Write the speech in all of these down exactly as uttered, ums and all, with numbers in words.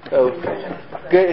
So good.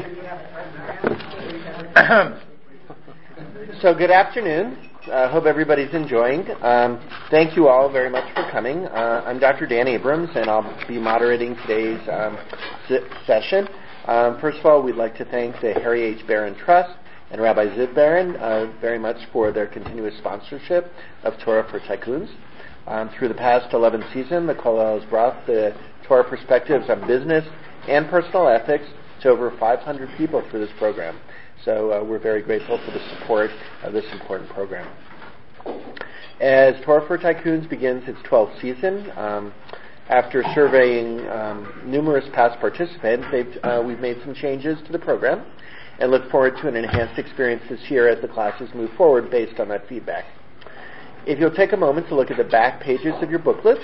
So good afternoon. I uh, hope everybody's enjoying. Um, thank you all very much for coming. Uh, I'm Doctor Dan Abrams, and I'll be moderating today's um, session. Um, first of all, we'd like to thank the Harry H. Barron Trust and Rabbi Ziv Barron uh, very much for their continuous sponsorship of Torah for Tycoons. Um, through the past eleventh season, the Kollel has brought the Torah perspectives on business and personal ethics to over five hundred people through this program. So uh, we're very grateful for the support of this important program. As Torah for Tycoons begins its twelfth season, um, after surveying um, numerous past participants, they've, uh, we've made some changes to the program and look forward to an enhanced experience this year as the classes move forward based on that feedback. If you'll take a moment to look at the back pages of your booklets,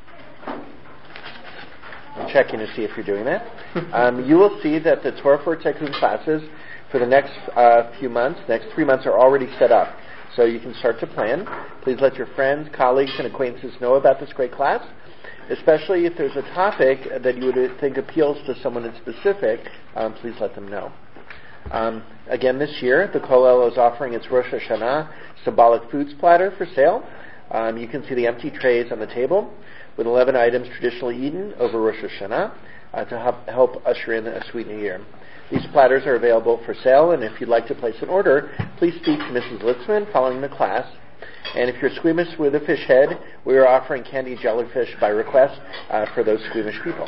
I'm checking to see if you're doing that, um, you will see that the Torah for Tycoon classes for the next uh, few months, next three months, are already set up. So you can start to plan. Please let your friends, colleagues, and acquaintances know about this great class, especially if there's a topic that you would think appeals to someone in specific. Um, please let them know. Um, again, this year, the Kollel is offering its Rosh Hashanah symbolic foods platter for sale. Um, you can see the empty trays on the table with eleven items traditionally eaten over Rosh Hashanah uh, to help, help usher in a sweet new year. These platters are available for sale, and if you'd like to place an order, please speak to Missus Litzman following the class. And if you're squeamish with a fish head, we are offering candy jellyfish by request uh, for those squeamish people.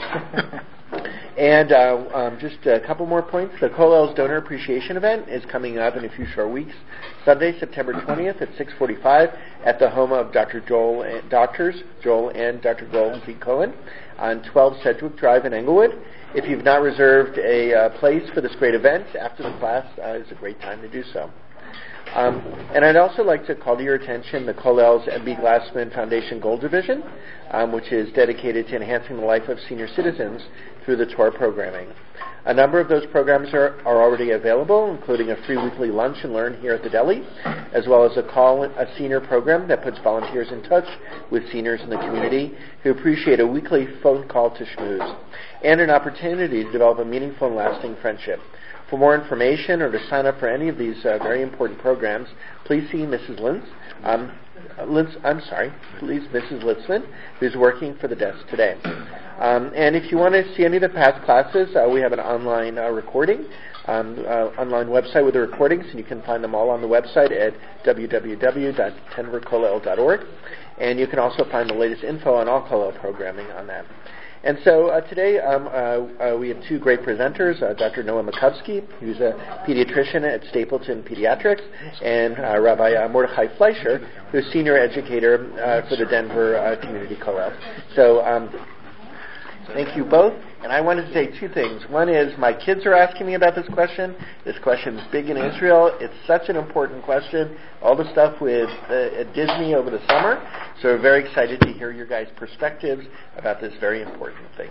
And uh, um, just a couple more points. The Kollel's Donor Appreciation Event is coming up in a few short weeks. Sunday, September twentieth at six forty-five at the home of Doctor Joel and Doctors Joel and Doctor Joel P. Cohen on twelve Sedgwick Drive in Englewood. If you've not reserved a uh, place for this great event after the class, uh, it's a great time to do so. Um, and I'd also like to call to your attention the Kollel's M B Glassman Foundation Gold Division, um, which is dedicated to enhancing the life of senior citizens through the Torah programming. A number of those programs are, are already available, including a free weekly lunch and learn here at the deli, as well as a call a senior program that puts volunteers in touch with seniors in the community who appreciate a weekly phone call to schmooze, and an opportunity to develop a meaningful and lasting friendship. For more information or to sign up for any of these uh, very important programs, please see Missus Lintz. Um, Lintz, I'm sorry, please Missus Litzman, who's working for the desk today. Um, and if you want to see any of the past classes, uh, we have an online uh, recording, um, uh, online website with the recordings, and you can find them all on the website at w w w dot denver kollel dot org. And you can also find the latest info on all Kollel programming on that. And so uh, today um, uh, uh, we have two great presenters, uh, Doctor Noah Makowski, who's a pediatrician at Stapleton Pediatrics, and uh, Rabbi uh, Mordechai Fleischer, who's senior educator uh, for the Denver uh, Community Kollel. So um, thank you both. And I wanted to say two things. One is my kids are asking me about this question. This question is big in Israel. It's such an important question. All the stuff with uh, at Disney over the summer. So we're very excited to hear your guys' perspectives about this very important thing.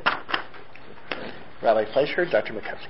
Rabbi Fleischer, Doctor Makowski.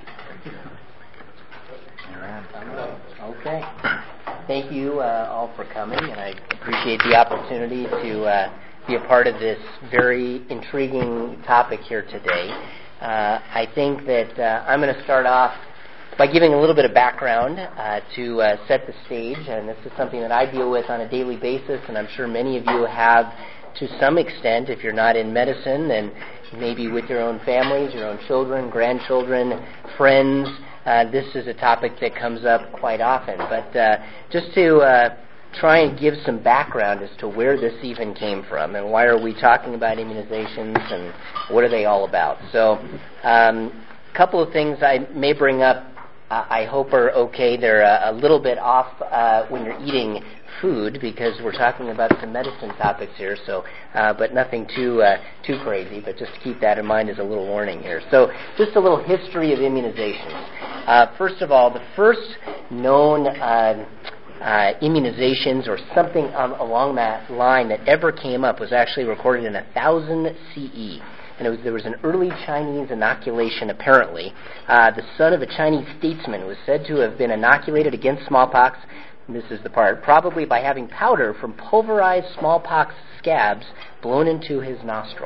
Okay. Thank you uh, all for coming, and I appreciate the opportunity to uh, be a part of this very intriguing topic here today. Uh, I think that uh, I'm going to start off by giving a little bit of background uh, to uh, set the stage, and this is something that I deal with on a daily basis, and I'm sure many of you have to some extent. If you're not in medicine, then maybe with your own families, your own children, grandchildren, friends. Uh, this is a topic that comes up quite often. But uh, just to uh, try and give some background as to where this even came from and why are we talking about immunizations and what are they all about. So um, a couple of things I may bring up uh, I hope are okay. They're uh, a little bit off uh, when you're eating food because we're talking about some medicine topics here, so uh, but nothing too uh, too crazy, but just to keep that in mind as a little warning here. So just a little history of immunizations. Uh, first of all, the first known uh, uh, immunizations or something um, along that line that ever came up was actually recorded in one thousand C E. And it was, there was an early Chinese inoculation, apparently. Uh, the son of a Chinese statesman was said to have been inoculated against smallpox, and this is the part, probably by having powder from pulverized smallpox scabs blown into his nostril.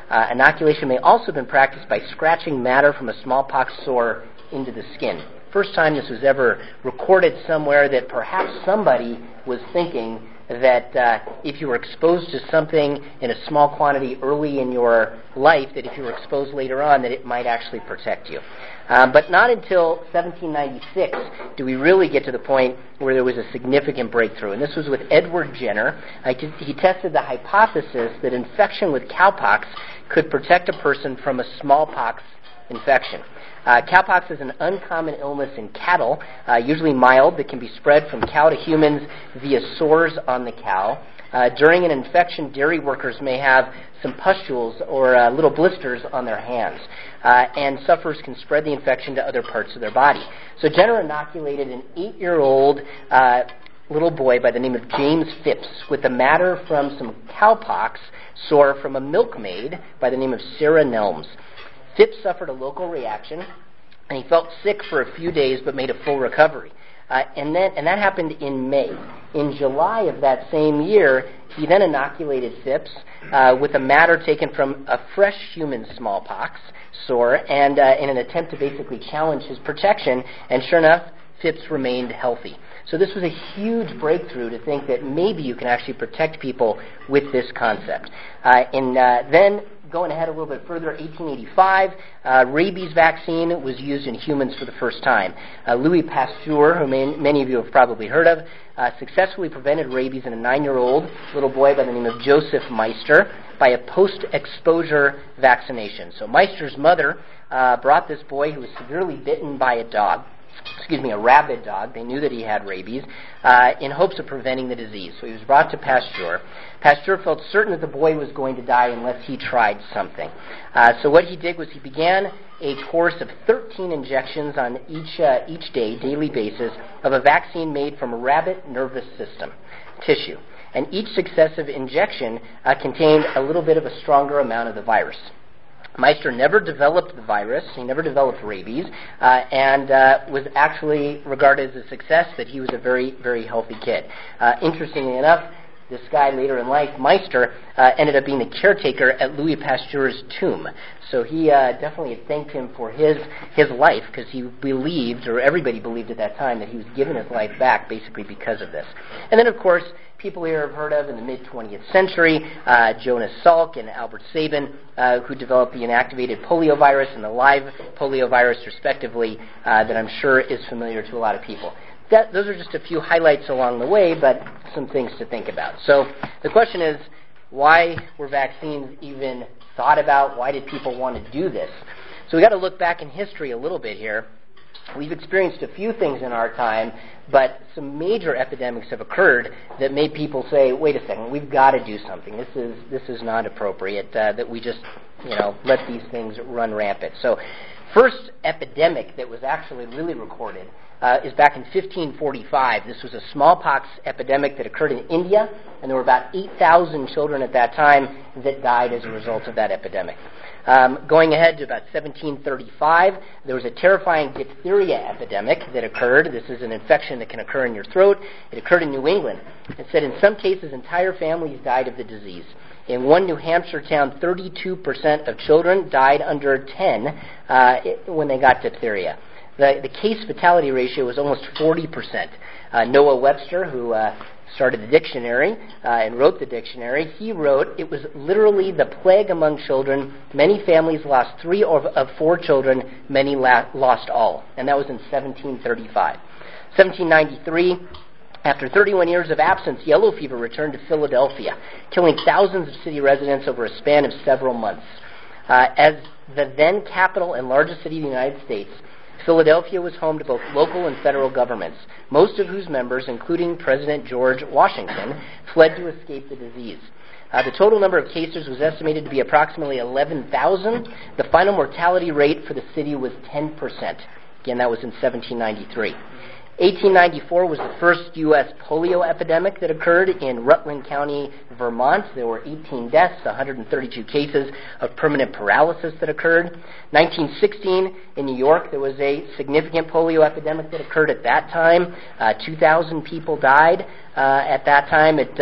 Uh, inoculation may also have been practiced by scratching matter from a smallpox sore into the skin. First time this was ever recorded somewhere that perhaps somebody was thinking that uh, if you were exposed to something in a small quantity early in your life, that if you were exposed later on, that it might actually protect you. Um, but not until seventeen ninety-six do we really get to the point where there was a significant breakthrough. And this was with Edward Jenner. Uh, he tested the hypothesis that infection with cowpox could protect a person from a smallpox infection. Uh, cowpox is an uncommon illness in cattle, uh, usually mild, that can be spread from cow to humans via sores on the cow. Uh, during an infection, dairy workers may have some pustules or uh, little blisters on their hands, uh, and sufferers can spread the infection to other parts of their body. So Jenner inoculated an eight-year-old uh, little boy by the name of James Phipps with the matter from some cowpox sore from a milkmaid by the name of Sarah Nelms. Phipps suffered a local reaction, and he felt sick for a few days but made a full recovery. Uh, and then, and that happened in May. In July of that same year, he then inoculated Phipps uh, with a matter taken from a fresh human smallpox sore, and uh, in an attempt to basically challenge his protection. And sure enough, Phipps remained healthy. So this was a huge breakthrough to think that maybe you can actually protect people with this concept. Uh, and uh, then. Going ahead a little bit further, eighteen eighty-five, uh, rabies vaccine was used in humans for the first time. Uh, Louis Pasteur, who may, many of you have probably heard of, uh, successfully prevented rabies in a nine-year-old little boy by the name of Joseph Meister by a post-exposure vaccination. So Meister's mother uh, brought this boy who was severely bitten by a dog, excuse me, a rabid dog. They knew that he had rabies, uh, in hopes of preventing the disease. So he was brought to Pasteur. Pasteur felt certain that the boy was going to die unless he tried something. Uh, so what he did was he began a course of thirteen injections on each uh, each day, daily basis, of a vaccine made from a rabbit nervous system tissue. And each successive injection uh, contained a little bit of a stronger amount of the virus. Meister never developed the virus. He never developed rabies, uh, and uh, was actually regarded as a success, that he was a very, very healthy kid. Uh, interestingly enough, this guy later in life, Meister, uh, ended up being the caretaker at Louis Pasteur's tomb. So he uh, definitely thanked him for his his life, because he believed, or everybody believed at that time, that he was given his life back basically because of this. And then, of course, people here have heard of in the mid-twentieth century, uh, Jonas Salk and Albert Sabin, uh, who developed the inactivated poliovirus and the live poliovirus, respectively, uh, that I'm sure is familiar to a lot of people. That, those are just a few highlights along the way, but some things to think about. So the question is, why were vaccines even thought about? Why did people want to do this? So we've got to look back in history a little bit here. We've experienced a few things in our time, but some major epidemics have occurred that made people say, wait a second, we've got to do something. This is this is not appropriate, uh, that we just, you know, let these things run rampant. So first epidemic that was actually really recorded uh, is back in fifteen forty-five. This was a smallpox epidemic that occurred in India, and there were about eight thousand children at that time that died as a result of that epidemic. Um, going ahead to about seventeen thirty-five, there was a terrifying diphtheria epidemic that occurred. This is an infection that can occur in your throat. It occurred in New England. It said in some cases entire families died of the disease. In one New Hampshire town, thirty-two percent of children died under ten uh, when they got diphtheria. The, the case fatality ratio was almost forty percent. Uh, Noah Webster, who uh, started the dictionary uh, and wrote the dictionary, he wrote, it was literally the plague among children. Many families lost three of, of four children. Many la- lost all. And that was in seventeen thirty-five. seventeen ninety-three, after thirty-one years of absence, yellow fever returned to Philadelphia, killing thousands of city residents over a span of several months. Uh, as the then capital and largest city of the United States, Philadelphia was home to both local and federal governments, most of whose members, including President George Washington, fled to escape the disease. Uh, the total number of cases was estimated to be approximately eleven thousand. The final mortality rate for the city was ten percent. Again, that was in seventeen ninety-three. eighteen ninety-four was the first U S polio epidemic that occurred in Rutland County, Vermont. There were eighteen deaths, one hundred thirty-two cases of permanent paralysis that occurred. nineteen sixteen, in New York, there was a significant polio epidemic that occurred at that time. Uh, two thousand people died uh, at that time. It uh,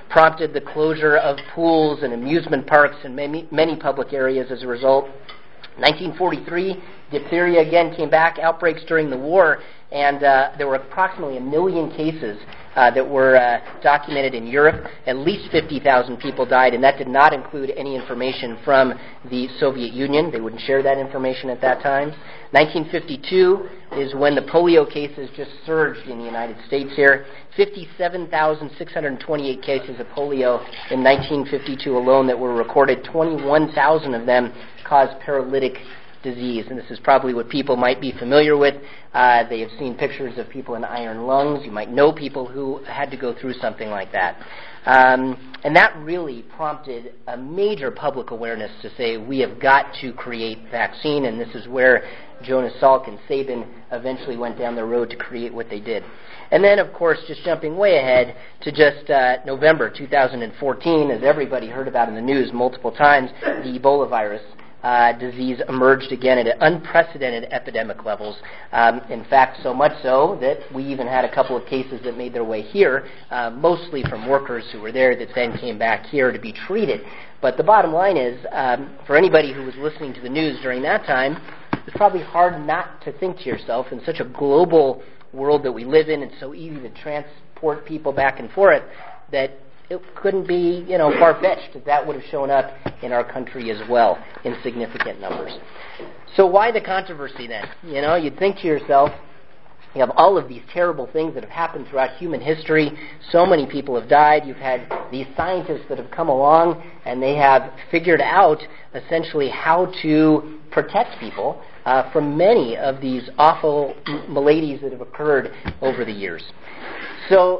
prompted the closure of pools and amusement parks in many, many public areas as a result. nineteen forty-three, diphtheria again came back, outbreaks during the war, and uh, there were approximately a million cases uh, that were uh, documented in Europe. At least fifty thousand people died, and that did not include any information from the Soviet Union. They wouldn't share that information at that time. nineteen fifty-two is when the polio cases just surged in the United States here. fifty-seven thousand six hundred twenty-eight cases of polio in nineteen fifty-two alone that were recorded. twenty-one thousand of them caused paralytic disease, and this is probably what people might be familiar with. Uh, they have seen pictures of people in iron lungs. You might know people who had to go through something like that. Um, and that really prompted a major public awareness to say we have got to create vaccine, and this is where Jonas Salk and Sabin eventually went down the road to create what they did. And then, of course, just jumping way ahead to just uh, November two thousand fourteen, as everybody heard about in the news multiple times, the Ebola virus Uh, disease emerged again at unprecedented epidemic levels. Um, in fact, so much so that we even had a couple of cases that made their way here, uh, mostly from workers who were there that then came back here to be treated. But the bottom line is, um, for anybody who was listening to the news during that time, it's probably hard not to think to yourself, in such a global world that we live in, it's so easy to transport people back and forth, that it couldn't be, you know, far-fetched that that would have shown up in our country as well in significant numbers. So why the controversy then? You know, you'd think to yourself, you have all of these terrible things that have happened throughout human history. So many people have died. You've had these scientists that have come along and they have figured out essentially how to protect people uh, from many of these awful maladies that have occurred over the years. So,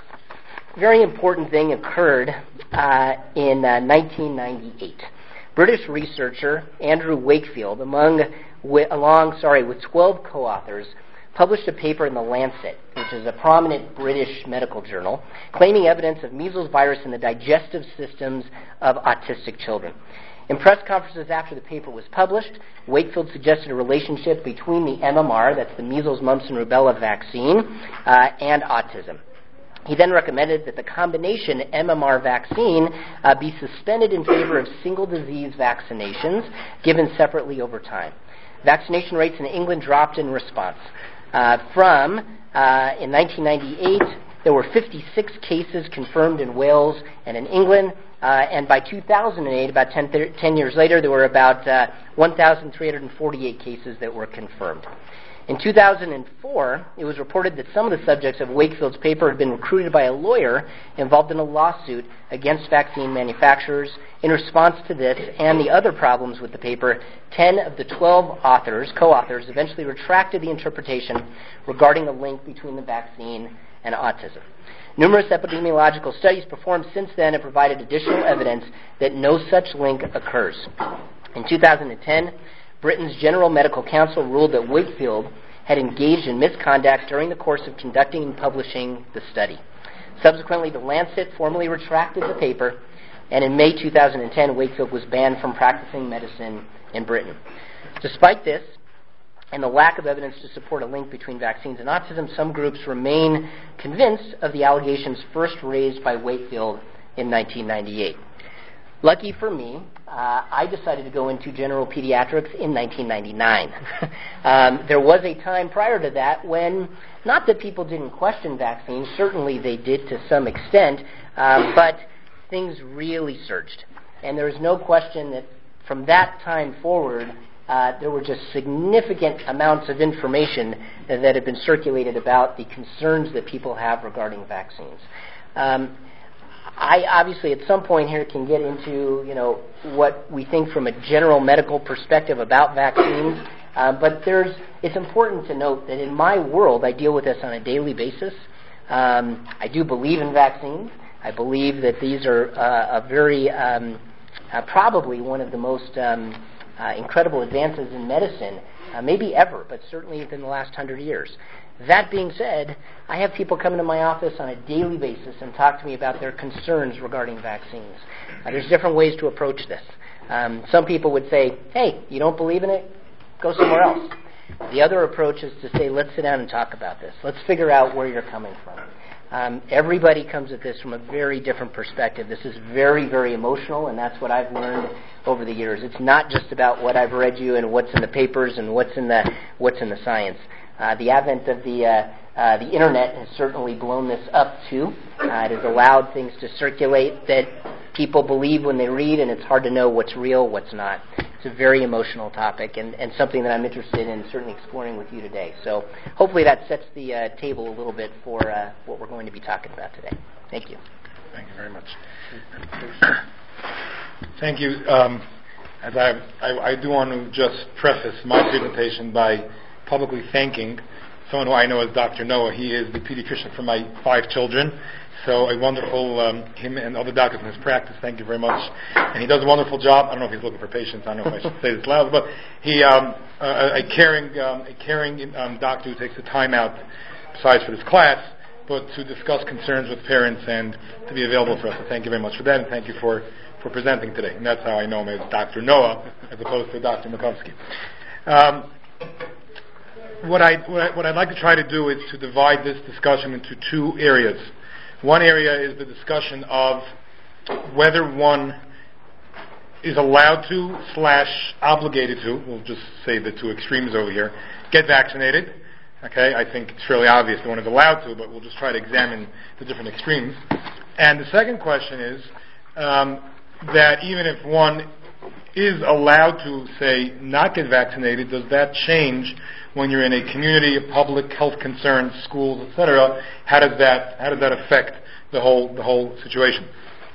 very important thing occurred uh, in uh, nineteen ninety-eight. British researcher Andrew Wakefield, among, wi- along sorry, with twelve co-authors, published a paper in The Lancet, which is a prominent British medical journal, claiming evidence of measles virus in the digestive systems of autistic children. In press conferences after the paper was published, Wakefield suggested a relationship between the M M R, that's the measles, mumps, and rubella vaccine, uh, and autism. He then recommended that the combination M M R vaccine uh, be suspended in favor of single disease vaccinations given separately over time. Vaccination rates in England dropped in response. Uh, from, uh, in nineteen ninety-eight, there were fifty-six cases confirmed in Wales and in England, uh, and by two thousand eight, about ten, ten years later, there were about uh, one thousand three hundred forty-eight cases that were confirmed. In two thousand four, it was reported that some of the subjects of Wakefield's paper had been recruited by a lawyer involved in a lawsuit against vaccine manufacturers. In response to this and the other problems with the paper, ten of the twelve authors, co-authors, eventually retracted the interpretation regarding a link between the vaccine and autism. Numerous epidemiological studies performed since then have provided additional evidence that no such link occurs. In two thousand ten, Britain's General Medical Council ruled that Wakefield had engaged in misconduct during the course of conducting and publishing the study. Subsequently, The Lancet formally retracted the paper, and in May two thousand ten, Wakefield was banned from practicing medicine in Britain. Despite this, and the lack of evidence to support a link between vaccines and autism, some groups remain convinced of the allegations first raised by Wakefield in nineteen ninety-eight. Lucky for me, uh, I decided to go into general pediatrics in nineteen ninety-nine. um, there was a time prior to that when, not that people didn't question vaccines, certainly they did to some extent, um, but things really surged. And there is no question that from that time forward, uh, there were just significant amounts of information that, that had been circulated about the concerns that people have regarding vaccines. Um, I obviously at some point here can get into, you know, what we think from a general medical perspective about vaccines, uh, but there's, it's important to note that in my world I deal with this on a daily basis. Um, I do believe in vaccines. I believe that these are uh, a very, um, uh, probably one of the most um, uh, incredible advances in medicine, uh, maybe ever, but certainly within the last hundred years. That being said, I have people come into my office on a daily basis and talk to me about their concerns regarding vaccines. Uh, there's different ways to approach this. Um, some people would say, hey, you don't believe in it? Go somewhere else. The other approach is to say, let's sit down and talk about this. Let's figure out where you're coming from. Um, everybody comes at this from a very different perspective. This is very, very emotional, and that's what I've learned over the years. It's not just about what I've read you and what's in the papers and what's in the what's in the science. Uh, the advent of the uh, uh, the internet has certainly blown this up too. Uh, it has allowed things to circulate that people believe when they read, and it's hard to know what's real, what's not. It's a very emotional topic, and, and something that I'm interested in certainly exploring with you today. So hopefully that sets the uh, table a little bit for uh, what we're going to be talking about today. Thank you. Thank you very much. Thank you. Um, as I, I, I do want to just preface my presentation by publicly thanking someone who I know as Doctor Noah. He is the pediatrician for my five children. So a wonderful, um, him and other doctors in his practice, thank you very much. And he does a wonderful job. I don't know if he's looking for patients. I don't know if I should say this loud, but he, um, a, a caring, um, a caring um, doctor who takes the time out, besides for this class, but to discuss concerns with parents and to be available for us. So thank you very much for that, and thank you for, for presenting today. And that's how I know him as Doctor Noah, as opposed to Doctor Makovsky. Um, what, I, what, I, what I'd like to try to do is to divide this discussion into two areas. One area is the discussion of whether one is allowed to slash obligated to, we'll just say the two extremes over here, get vaccinated. Okay, I think it's fairly obvious that one is allowed to, but we'll just try to examine the different extremes. And the second question is um, that even if one is allowed to, say, not get vaccinated, does that change when you're in a community of public health concerns, schools, et cetera? How does that how does that affect the whole the whole situation?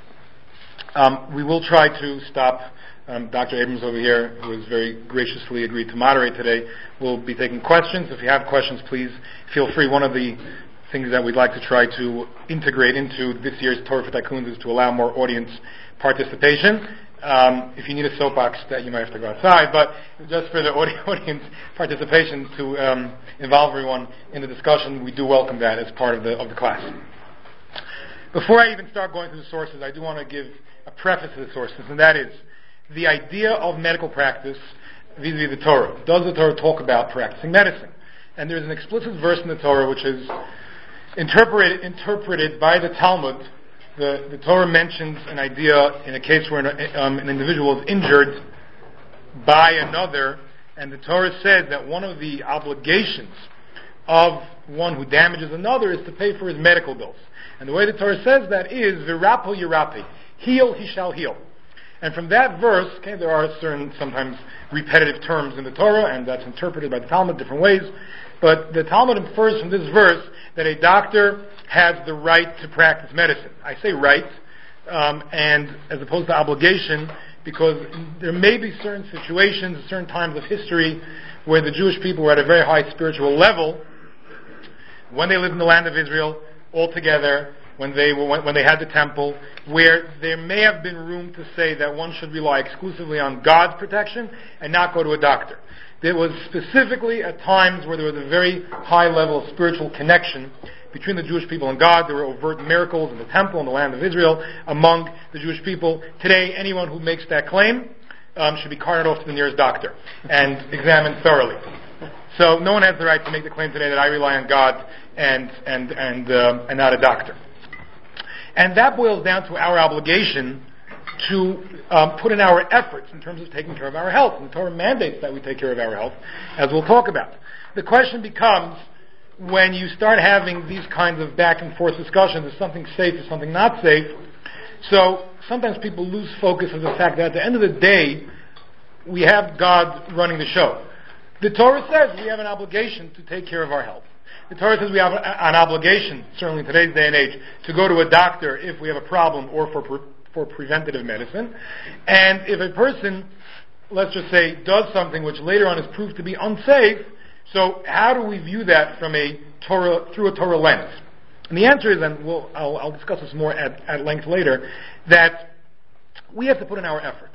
Um, we will try to stop. Um, Doctor Abrams over here, who has very graciously agreed to moderate today, will be taking questions. If you have questions, please feel free. One of the things that we'd like to try to integrate into this year's Torah for Tycoons is to allow more audience participation. Um, if you need a soapbox, that you might have to go outside, but just for the audience participation to um, involve everyone in the discussion, we do welcome that as part of the of the class. Before I even start going through the sources, I do want to give a preface to the sources, and that is the idea of medical practice vis-a-vis the Torah. Does the Torah talk about practicing medicine? And there's an explicit verse in the Torah which is interpreted interpreted by the Talmud. The, the Torah mentions an idea in a case where an, um, an individual is injured by another, and the Torah says that one of the obligations of one who damages another is to pay for his medical bills. And the way the Torah says that is, virapo yirapi, heal, he shall heal. And from that verse, okay, there are certain, sometimes repetitive terms in the Torah, and that's interpreted by the Talmud different ways, but the Talmud infers from this verse that a doctor has the right to practice medicine. I say right, um, and as opposed to obligation, because there may be certain situations, certain times of history, where the Jewish people were at a very high spiritual level, when they lived in the land of Israel, all together, when they were, when they had the temple, where there may have been room to say that one should rely exclusively on God's protection and not go to a doctor. There was specifically at times where there was a very high level of spiritual connection between the Jewish people and God. There were overt miracles in the temple in the land of Israel among the Jewish people. Today, anyone who makes that claim um, should be carted off to the nearest doctor and examined thoroughly. So no one has the right to make the claim today that I rely on God and and and um, and not a doctor. And that boils down to our obligation to um, put in our efforts in terms of taking care of our health. And the Torah mandates that we take care of our health, as we'll talk about. The question becomes, when you start having these kinds of back and forth discussions, is something safe, is something not safe? So sometimes people lose focus of the fact that at the end of the day, we have God running the show. The Torah says we have an obligation to take care of our health. The Torah says we have an obligation, certainly in today's day and age, to go to a doctor if we have a problem or for pre- for preventative medicine. And if a person, let's just say, does something which later on is proved to be unsafe, so how do we view that from a Torah through a Torah lens? And the answer is, and we'll, I'll, I'll discuss this more at, at length later, that we have to put in our efforts.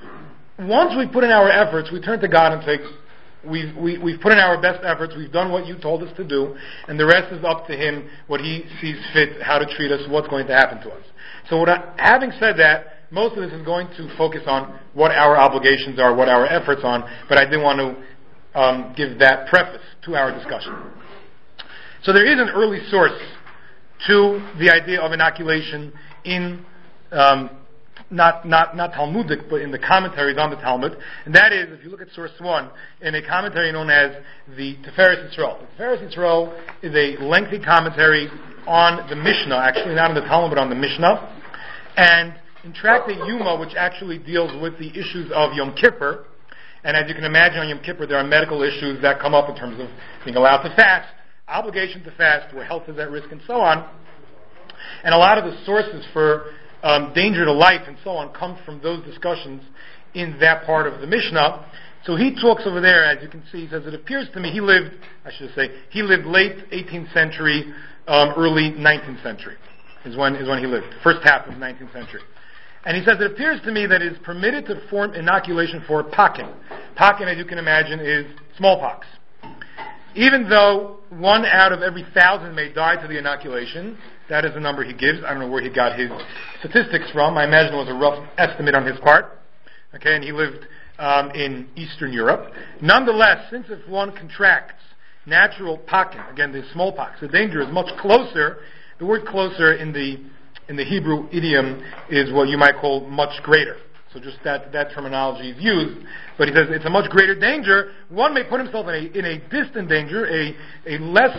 Once we put in our efforts, we turn to God and say, We've, we, we've put in our best efforts, we've done what you told us to do, and the rest is up to Him, what He sees fit, how to treat us, what's going to happen to us. So what I, having said that, most of this is going to focus on what our obligations are, what our efforts are, but I did want to um, give that preface to our discussion. So there is an early source to the idea of inoculation in um, not not not Talmudic, but in the commentaries on the Talmud, and that is, if you look at source one, in a commentary known as the Tiferes Yisrael. The Tiferes Yisrael is a lengthy commentary on the Mishnah, actually not on the Talmud, but on the Mishnah, and in Tractate Yuma, which actually deals with the issues of Yom Kippur, and as you can imagine on Yom Kippur, there are medical issues that come up in terms of being allowed to fast, obligation to fast, where health is at risk, and so on, and a lot of the sources for Um, danger to life and so on come from those discussions in that part of the Mishnah. So he talks over there, as you can see, he says, it appears to me, he lived, I should say, he lived late eighteenth century, um, early nineteenth century, is when, is when he lived, first half of the nineteenth century. And he says, it appears to me that it is permitted to perform inoculation for pakin. Pakin, as you can imagine, is smallpox. Even though one out of every thousand may die to the inoculation, that is the number he gives. I don't know where he got his statistics from. I imagine it was a rough estimate on his part. Okay, and he lived um, in Eastern Europe. Nonetheless, since if one contracts natural pakin, again, the smallpox, the danger is much closer. The word closer in the in the Hebrew idiom is what you might call much greater. So just that, that terminology is used. But he says it's a much greater danger. One may put himself in a in a distant danger, a a less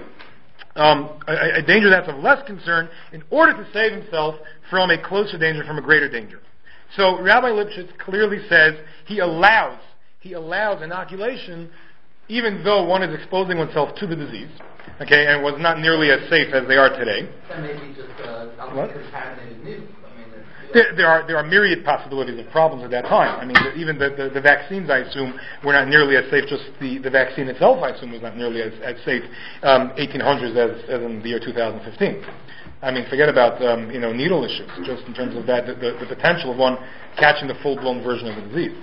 Um, a, a danger that's of less concern, in order to save himself from a closer danger, from a greater danger. So Rabbi Lipschitz clearly says he allows he allows inoculation, even though one is exposing oneself to the disease, okay, and was not nearly as safe as they are today. That may be just uh, contaminated needle. There, there are there are myriad possibilities of problems at that time. I mean, the, even the, the, the vaccines, I assume, were not nearly as safe. Just the, the vaccine itself, I assume, was not nearly as, as safe um, eighteen hundreds as, as in the year two thousand fifteen. I mean, forget about um, you know needle issues. Just in terms of that, the, the, the potential of one catching the full blown version of the disease.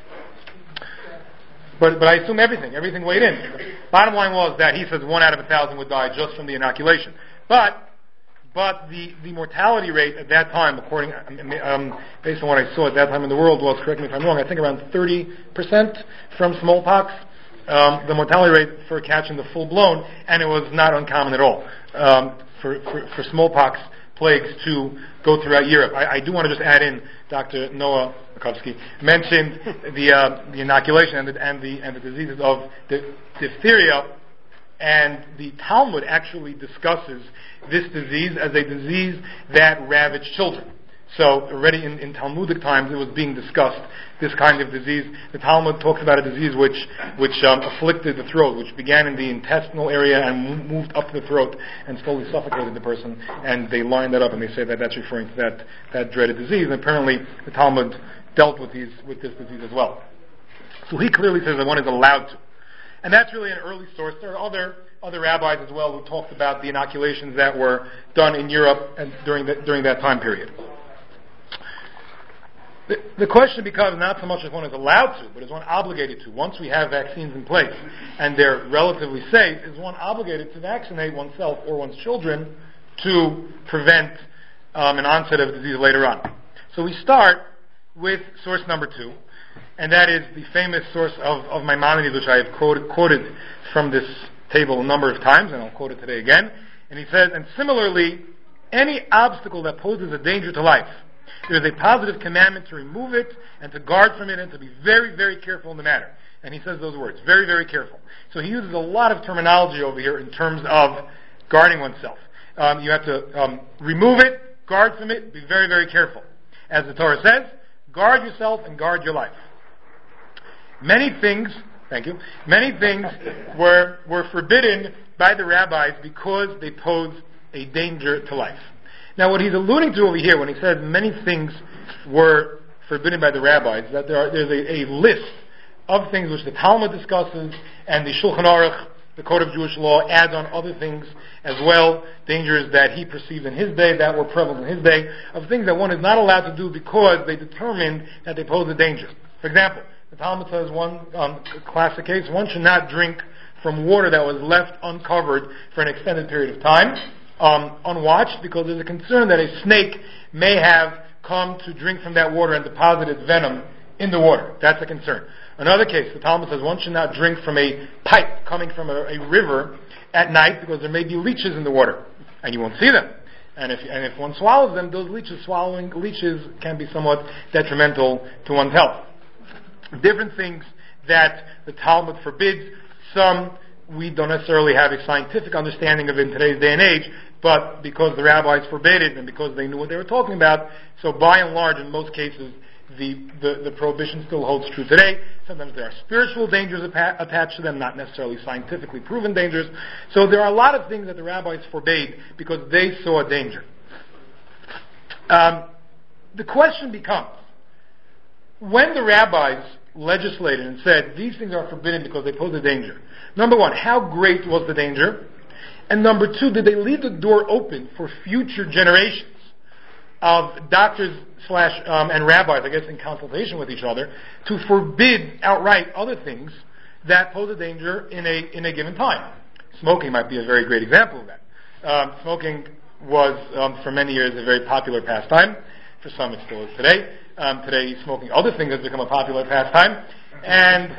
But but I assume everything everything weighed in. Bottom line was that he says one out of a thousand would die just from the inoculation. But But the, the mortality rate at that time, according um, based on what I saw at that time in the world, was, correct me if I'm wrong, I think around thirty percent from smallpox, um, the mortality rate for catching the full blown, and it was not uncommon at all um, for, for, for smallpox plagues to go throughout Europe. I, I do want to just add in, Doctor Noah Makovsky mentioned the uh, the inoculation and the, and the and the diseases of the diphtheria. And the Talmud actually discusses this disease as a disease that ravaged children. So already in, in Talmudic times it was being discussed, this kind of disease. The Talmud talks about a disease which which um, afflicted the throat, which began in the intestinal area and moved up the throat and slowly suffocated the person. And they line that up and they say that that's referring to that, that dreaded disease. And apparently the Talmud dealt with these with this disease as well. So he clearly says that one is allowed to. And that's really an early source. There are other other rabbis as well who talked about the inoculations that were done in Europe and during the, during that time period. The, the question becomes not so much if one is allowed to, but is one obligated to. Once we have vaccines in place and they're relatively safe, is one obligated to vaccinate oneself or one's children to prevent um, an onset of disease later on? So we start with source number two. And that is the famous source of, of Maimonides, which I have quoted, quoted from this table a number of times, and I'll quote it today again. And he says, and similarly, any obstacle that poses a danger to life, there is a positive commandment to remove it and to guard from it and to be very, very careful in the matter. And he says those words, very, very careful. So he uses a lot of terminology over here in terms of guarding oneself. Um, you have to um, remove it, guard from it, be very, very careful. As the Torah says, guard yourself and guard your life. Many things, thank you, many things were were forbidden by the rabbis because they pose a danger to life. Now what he's alluding to over here when he says many things were forbidden by the rabbis, that there are, there's a, a list of things which the Talmud discusses and the Shulchan Aruch, the Code of Jewish Law, adds on other things as well, dangers that he perceived in his day, that were prevalent in his day, of things that one is not allowed to do because they determined that they pose a danger. For example, the Talmud says one um, classic case, one should not drink from water that was left uncovered for an extended period of time, um, unwatched, because there's a concern that a snake may have come to drink from that water and deposited venom in the water. That's a concern. Another case, the Talmud says one should not drink from a pipe coming from a, a river at night because there may be leeches in the water. and you won't see them. And if and if one swallows them, those leeches swallowing leeches can be somewhat detrimental to one's health. Different things that the Talmud forbids. Some we don't necessarily have a scientific understanding of in today's day and age, but because the rabbis forbade it and because they knew what they were talking about, so by and large, in most cases, the, the, the prohibition still holds true today. Sometimes there are spiritual dangers atta- attached to them, not necessarily scientifically proven dangers. So there are a lot of things that the rabbis forbade because they saw a danger. Um, the question becomes, when the rabbis legislated and said these things are forbidden because they pose a danger, number one, how great was the danger? And number two, did they leave the door open for future generations of doctors slash um, and rabbis, I guess in consultation with each other, to forbid outright other things that pose a danger in a in a given time? Smoking might be a very great example of that. Um, smoking was um, for many years a very popular pastime. For some, it still is today. Um, today, smoking other things has become a popular pastime, and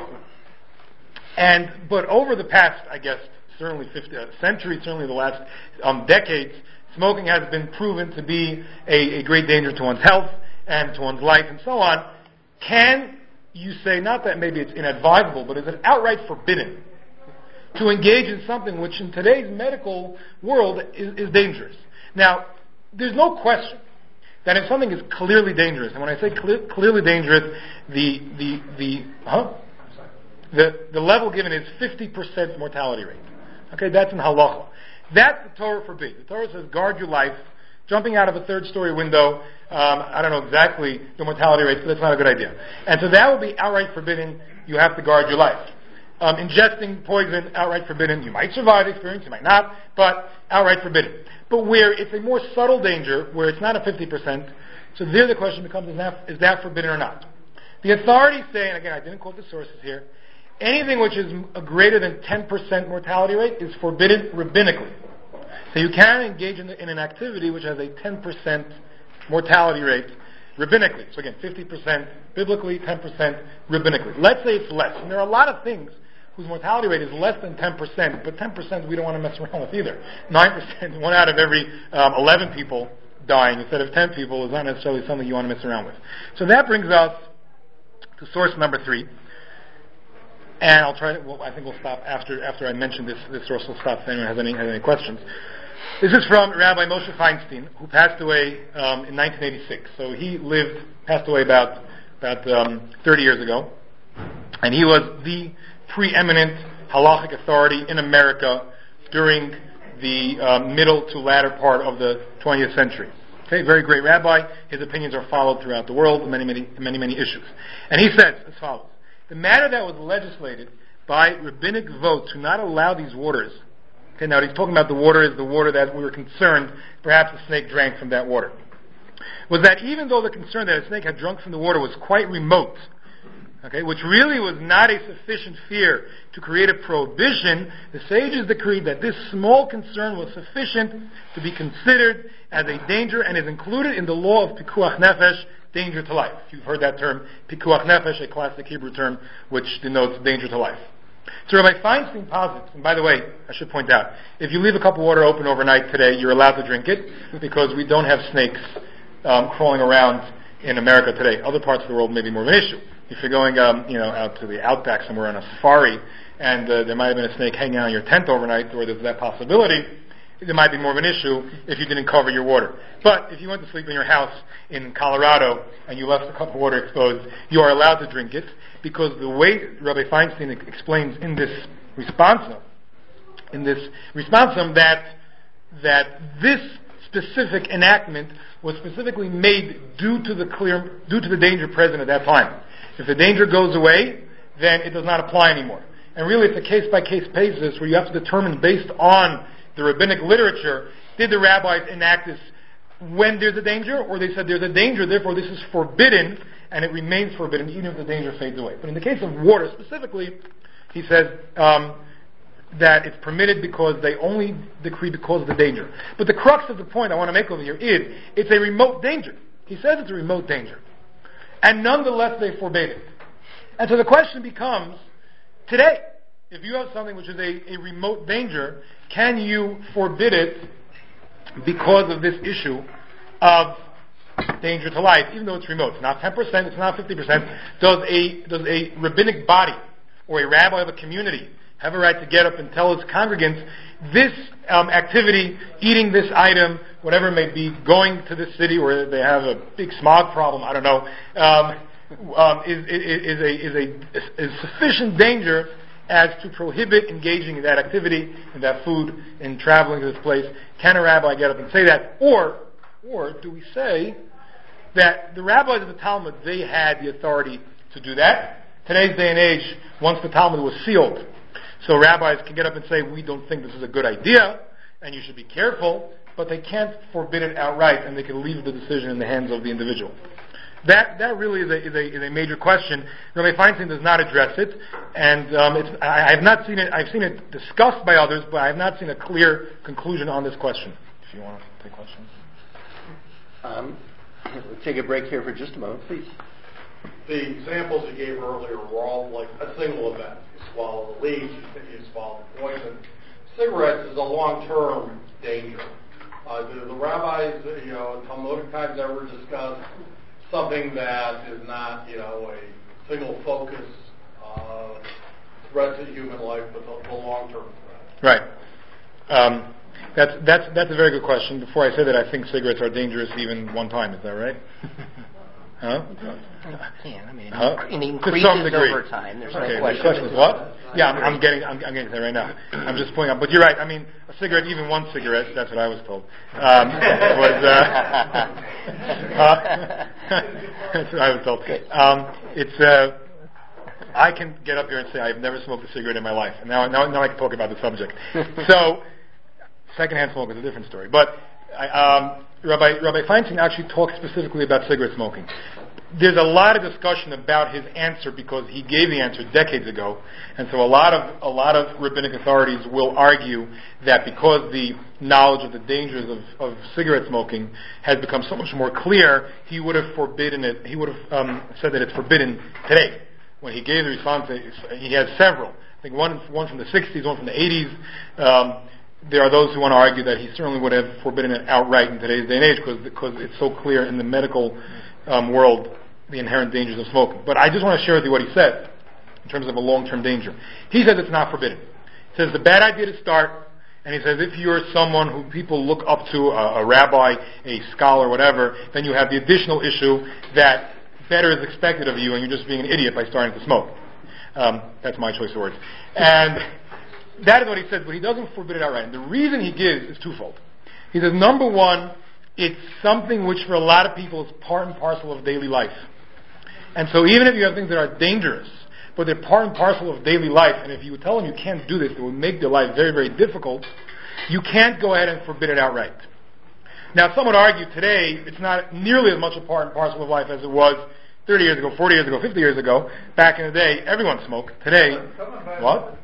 and but over the past, I guess, certainly fifty uh, centuries, certainly the last um, decades, smoking has been proven to be a, a great danger to one's health and to one's life and so on. Can you say, not that maybe it's inadvisable, but is it outright forbidden to engage in something which in today's medical world is, is dangerous? Now, there's no question that if something is clearly dangerous, and when I say cle- clearly dangerous, the, the, the, huh? The, the level given is fifty percent mortality rate. Okay, that's in halacha. That the Torah forbids. The Torah says, guard your life. Jumping out of a third-story window, um, I don't know exactly the mortality rate, but that's not a good idea. And so that will be outright forbidden. You have to guard your life. Um, ingesting poison, outright forbidden. You might survive the experience, you might not, but outright forbidden. But where it's a more subtle danger, where it's not a fifty percent, so there the question becomes, is that, is that forbidden or not? The authorities say, and again, I didn't quote the sources here, anything which is a greater than ten percent mortality rate is forbidden rabbinically. So you can engage in, in an activity which has a ten percent mortality rate rabbinically. So again, fifty percent biblically, ten percent rabbinically. Let's say it's less. And there are a lot of things whose mortality rate is less than ten percent, but ten percent we don't want to mess around with either. nine percent, one out of every um, eleven people dying instead of ten people is not necessarily something you want to mess around with. So that brings us to source number three. And I'll try to, well, I think we'll stop after after I mention this, this source. We'll stop if anyone has any, has any questions. This is from Rabbi Moshe Feinstein, who passed away um, in nineteen eighty-six. So he lived, passed away about, about um, thirty years ago. And he was the preeminent halachic authority in America during the uh, middle to latter part of the twentieth century. Okay, very great rabbi. His opinions are followed throughout the world in many, many, many, many issues. And he says as follows. The matter that was legislated by rabbinic vote to not allow these waters, okay, now he's talking about the water is the water that we were concerned perhaps the snake drank from that water, was that even though the concern that a snake had drunk from the water was quite remote, okay, which really was not a sufficient fear to create a prohibition, the sages decreed that this small concern was sufficient to be considered as a danger and is included in the law of pikuach nefesh, danger to life. You've heard that term, pikuach nefesh, a classic Hebrew term which denotes danger to life. So Rabbi Feinstein posits, and by the way, I should point out, if you leave a cup of water open overnight today, you're allowed to drink it because we don't have snakes um, crawling around in America today. Other parts of the world may be more of an issue. If you're going, um, you know, out to the outback somewhere on a safari, and uh, there might have been a snake hanging out in your tent overnight, or there's that possibility, there might be more of an issue if you didn't cover your water. But if you went to sleep in your house in Colorado and you left a cup of water exposed, you are allowed to drink it because the way Rabbi Feinstein explains in this responsum, in this responsum that that this specific enactment was specifically made due to the clear, due to the danger present at that time. If the danger goes away, then it does not apply anymore. And really, it's a case-by-case basis where you have to determine based on the rabbinic literature, did the rabbis enact this when there's a danger, or they said there's a danger, therefore this is forbidden, and it remains forbidden even if the danger fades away. But in the case of water specifically, he says um, that it's permitted because they only decree because of the danger. But the crux of the point I want to make over here is it's a remote danger. He says it's a remote danger. And nonetheless they forbade it. And so the question becomes, today, if you have something which is a, a remote danger, can you forbid it because of this issue of danger to life, even though it's remote. It's not ten percent, it's not fifty percent. Does a, does a rabbinic body or a rabbi of a community have a right to get up and tell its congregants, this um, activity, eating this item, whatever it may be, going to this city where they have a big smog problem, I don't know, um, um, is, is, a, is, a, is sufficient danger as to prohibit engaging in that activity, in that food, in traveling to this place? Can a rabbi get up and say that? Or, or do we say that the rabbis of the Talmud, they had the authority to do that? Today's day and age, once the Talmud was sealed, so rabbis can get up and say, we don't think this is a good idea, and you should be careful, but they can't forbid it outright, and they can leave the decision in the hands of the individual. That that really is a, is a, is a major question. Rabbi Feinstein does not address it, and um, it's, I, I have not seen it. I've seen it discussed by others, but I have not seen a clear conclusion on this question. If you want to take questions. Um, we'll take a break here for just a moment, please. The examples you gave earlier were all like a single event. You swallow the leaves, you, you swallow the poison. Cigarettes is a long-term danger. Uh, do the rabbis, you know, in Talmudic times ever discuss something that is not, you know, a single focus uh, threat to human life, but the, the long-term threat? Right. Um, that's that's that's a very good question. Before I say that, I think cigarettes are dangerous even one time. Is that right? Huh? Yeah, I mean, huh? it increases over time. There's okay, no question. The question is what? Yeah, I'm, I'm getting, I'm, I'm getting to that right now. I'm just pointing out, but you're right. I mean, a cigarette, even one cigarette, that's what I was told. Um, was uh, uh, that's what I was told. Um, it's. Uh, I can get up here and say I've never smoked a cigarette in my life, and now, now, now I can talk about the subject. So, secondhand smoke is a different story, but. I, um, Rabbi, Rabbi Feinstein actually talks specifically about cigarette smoking. There's a lot of discussion about his answer because he gave the answer decades ago, and so a lot of a lot of rabbinic authorities will argue that because the knowledge of the dangers of, of cigarette smoking has become so much more clear, he would have forbidden it. He would have um, said that it's forbidden today. When he gave the response, he had several. I think one one from the sixties, one from the eighties. Um, There are those who want to argue that he certainly would have forbidden it outright in today's day and age because, because it's so clear in the medical um, world the inherent dangers of smoking. But I just want to share with you what he said in terms of a long-term danger. He says it's not forbidden. He says it's a bad idea to start, and he says if you're someone who people look up to, a, a rabbi, a scholar, whatever, then you have the additional issue that better is expected of you and you're just being an idiot by starting to smoke. Um, that's my choice of words. And that is what he says, but he doesn't forbid it outright. And the reason he gives is twofold. He says, number one, it's something which for a lot of people is part and parcel of daily life. And so even if you have things that are dangerous, but they're part and parcel of daily life, and if you tell them you can't do this, it will make their life very, very difficult, you can't go ahead and forbid it outright. Now, some would argue today it's not nearly as much a part and parcel of life as it was thirty years ago, forty years ago, fifty years ago. Back in the day, everyone smoked. Today, what?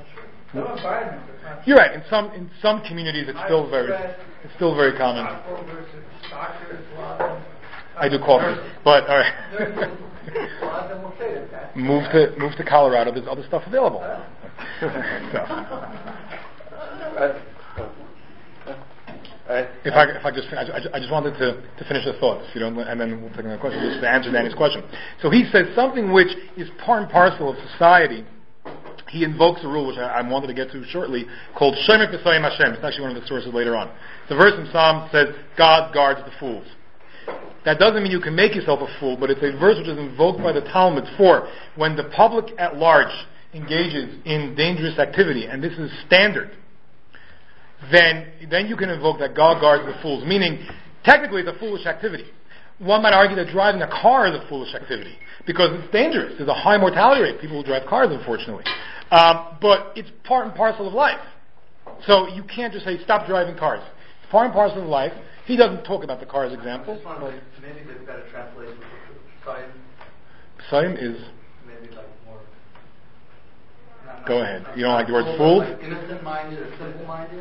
You're right. In some in some communities, it's still very it's still very common. I do coffee, but all right. move to move to Colorado. There's other stuff available. so. If I if I just I, I just wanted to, to finish the thought, if you don't, and then we'll take another question just to answer Danny's question. So he says something which is part and parcel of society. He invokes a rule which I, I wanted to get to shortly called Shemer Pesayim Hashem. It's actually one of the sources later on. The verse in Psalm says, God guards the fools. That doesn't mean you can make yourself a fool, but it's a verse which is invoked by the Talmud for when the public at large engages in dangerous activity, and this is standard, then, then you can invoke that God guards the fools, meaning technically it's a foolish activity. One might argue that driving a car is a foolish activity because it's dangerous. There's a high mortality rate. People who drive cars, unfortunately. Um, but it's part and parcel of life. So you can't just say, stop driving cars. It's part and parcel of life. He doesn't talk about the cars example. But maybe the better translation of Pesayim. Pesayim is... Maybe like more... Not, not go ahead. You don't like the word fool? Like innocent-minded or simple-minded?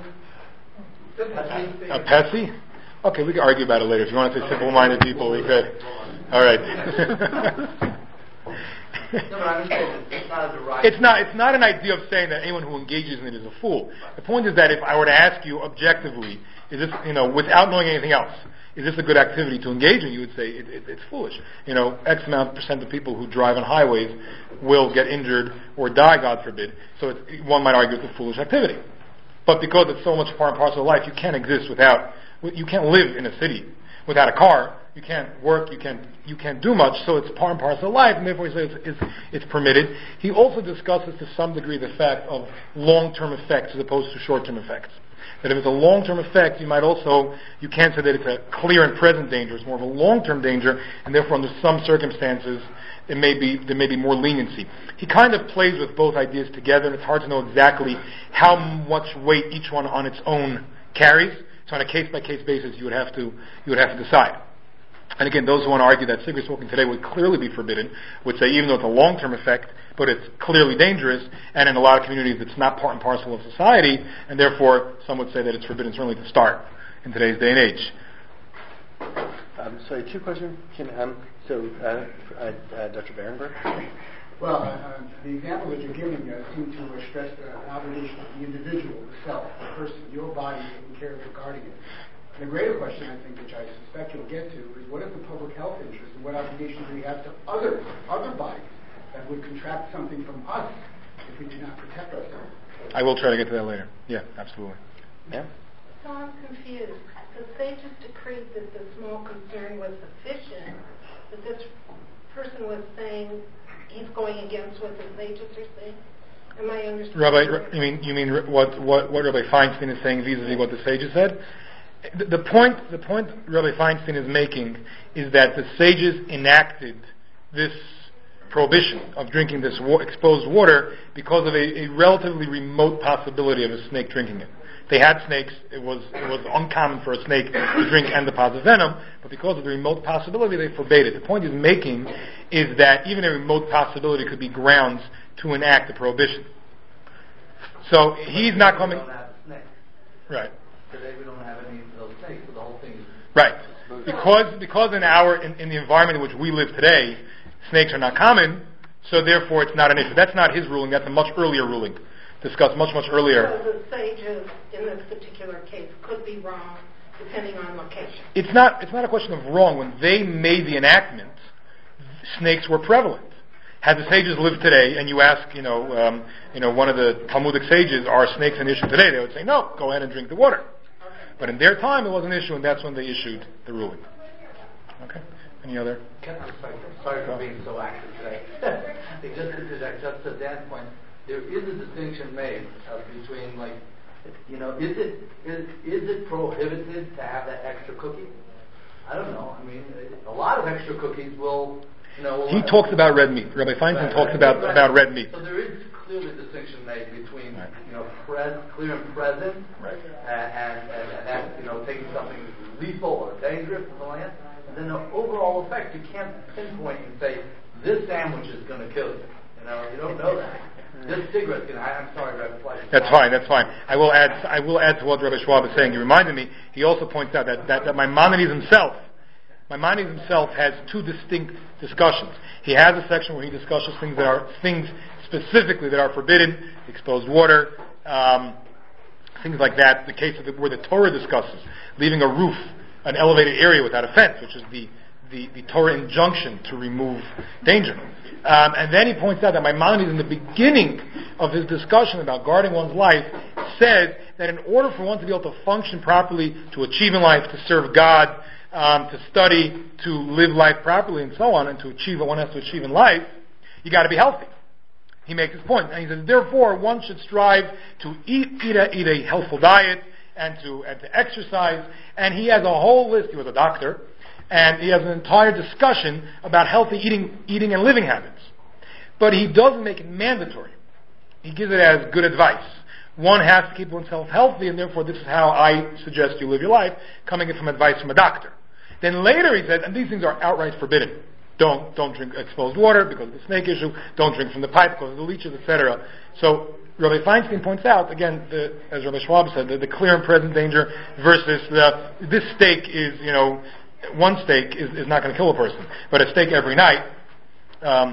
A Pessy? Okay, we can argue about it later. If you want to say simple-minded people, we could. All right. No, but I'm saying it's not a derogatory. It's not. It's not an idea of saying that anyone who engages in it is a fool. The point is that if I were to ask you objectively, is this, you know, without knowing anything else, is this a good activity to engage in? You would say it, it, it's foolish. You know, X amount percent of people who drive on highways will get injured or die, God forbid. So it's, one might argue it's a foolish activity. But because it's so much part and parcel of life, you can't exist without. You can't live in a city without a car. You can't work. You can't. You can't do much. So it's part and parcel of life, and therefore he says it's, it's, it's permitted. He also discusses to some degree the fact of long-term effects as opposed to short-term effects. That if it's a long-term effect, you might also, you can't say that it's a clear and present danger. It's more of a long-term danger, and therefore under some circumstances, it may be, there may be more leniency. He kind of plays with both ideas together, and it's hard to know exactly how much weight each one on its own carries. So on a case-by-case basis, you would have to, you would have to decide. And again, those who want to argue that cigarette smoking today would clearly be forbidden would say even though it's a long-term effect, but it's clearly dangerous, and in a lot of communities it's not part and parcel of society, and therefore some would say that it's forbidden certainly to start in today's day and age. Um, so two questions. Can, um, so, uh, uh, uh, Doctor Berenberg? Well, uh, the example that you're giving uh, seem to uh, stress the obligation of the individual, the self, the person, your body, taking care of it, guarding it. The greater question, I think, which I suspect you'll get to, is what is the public health interest and what obligation do we have to others, other bodies, that would contract something from us if we do not protect ourselves? I will try to get to that later. Yeah, absolutely. Yeah. So I'm confused. The sages decreed that the small concern was sufficient, but this person was saying he's going against what the sages are saying. Am I understanding? Rabbi, you mean you mean what what what Rabbi Feinstein is saying vis-a-vis what the sages said? The, the point the point Rabbi Feinstein is making is that the sages enacted this prohibition of drinking this wa- exposed water because of a, a relatively remote possibility of a snake drinking it. They had snakes. It was it was uncommon for a snake to drink and deposit venom, but because of the remote possibility, they forbade it. The point he's making is that even a remote possibility could be grounds to enact a prohibition. So But he's not coming. We don't have snakes. Right. Today we don't have any of those snakes, so the whole thing is... Right. Because because in our in, in the environment in which we live today, snakes are not common, so therefore it's not an issue. That's not his ruling. That's a much earlier ruling, discussed much much earlier. So the sages in this particular case could be wrong depending on location. It's not it's not a question of wrong. When they made the enactment, snakes were prevalent. Had the sages lived today, and you ask, you know, um, you know, one of the Talmudic sages, are snakes an issue today? They would say, no, go ahead and drink the water. But in their time, it was an issue, and that's when they issued the ruling. Okay. Any other? I'm sorry, sorry for being so active today. Just to interject, just to Dan's point, there is a distinction made uh, between, like, you know, is it is is it prohibited to have that extra cookie? I don't know. I mean, a lot of extra cookies will, you know. Will he talks about red meat. Rabbi Feinstein right, talks right, about right. about red meat. So there is clearly a distinction made between, right. you know, pres- clear and present, right. and, and, and, and that, you know, taking something lethal or dangerous and something like that. And then the overall effect, you can't pinpoint and say, this sandwich is going to kill you. You know, you don't know that. This cigarette's going to, I'm sorry, Rabbi Fleisch. That's fine, that's fine. I will add I will add to what Rabbi Schwab is saying. He reminded me, he also points out that, that, that Maimonides himself, Maimonides himself has two distinct discussions. He has a section where he discusses things that are, things specifically that are forbidden, exposed water, um, things like that. The case of the, where the Torah discusses leaving a roof, an elevated area without a fence, which is the, the, the Torah injunction to remove danger. Um, and then he points out that Maimonides, in the beginning of his discussion about guarding one's life, says that in order for one to be able to function properly, to achieve in life, to serve God, um, to study, to live life properly, and so on, and to achieve what one has to achieve in life, you got to be healthy. He makes his point, and he says, therefore, one should strive to eat eat a, eat a healthful diet and to and to exercise. And he has a whole list. He was a doctor. And he has an entire discussion about healthy eating, eating and living habits. But he doesn't make it mandatory. He gives it as good advice. One has to keep oneself healthy, and therefore this is how I suggest you live your life, coming in from advice from a doctor. Then later he says, and these things are outright forbidden. Don't don't drink exposed water because of the snake issue. Don't drink from the pipe because of the leeches, et cetera. So Rabbi Feinstein points out, again, the, as Rabbi Schwab said, the, the clear and present danger versus the, this steak is, you know, one steak is, is not going to kill a person, but a steak every night, um,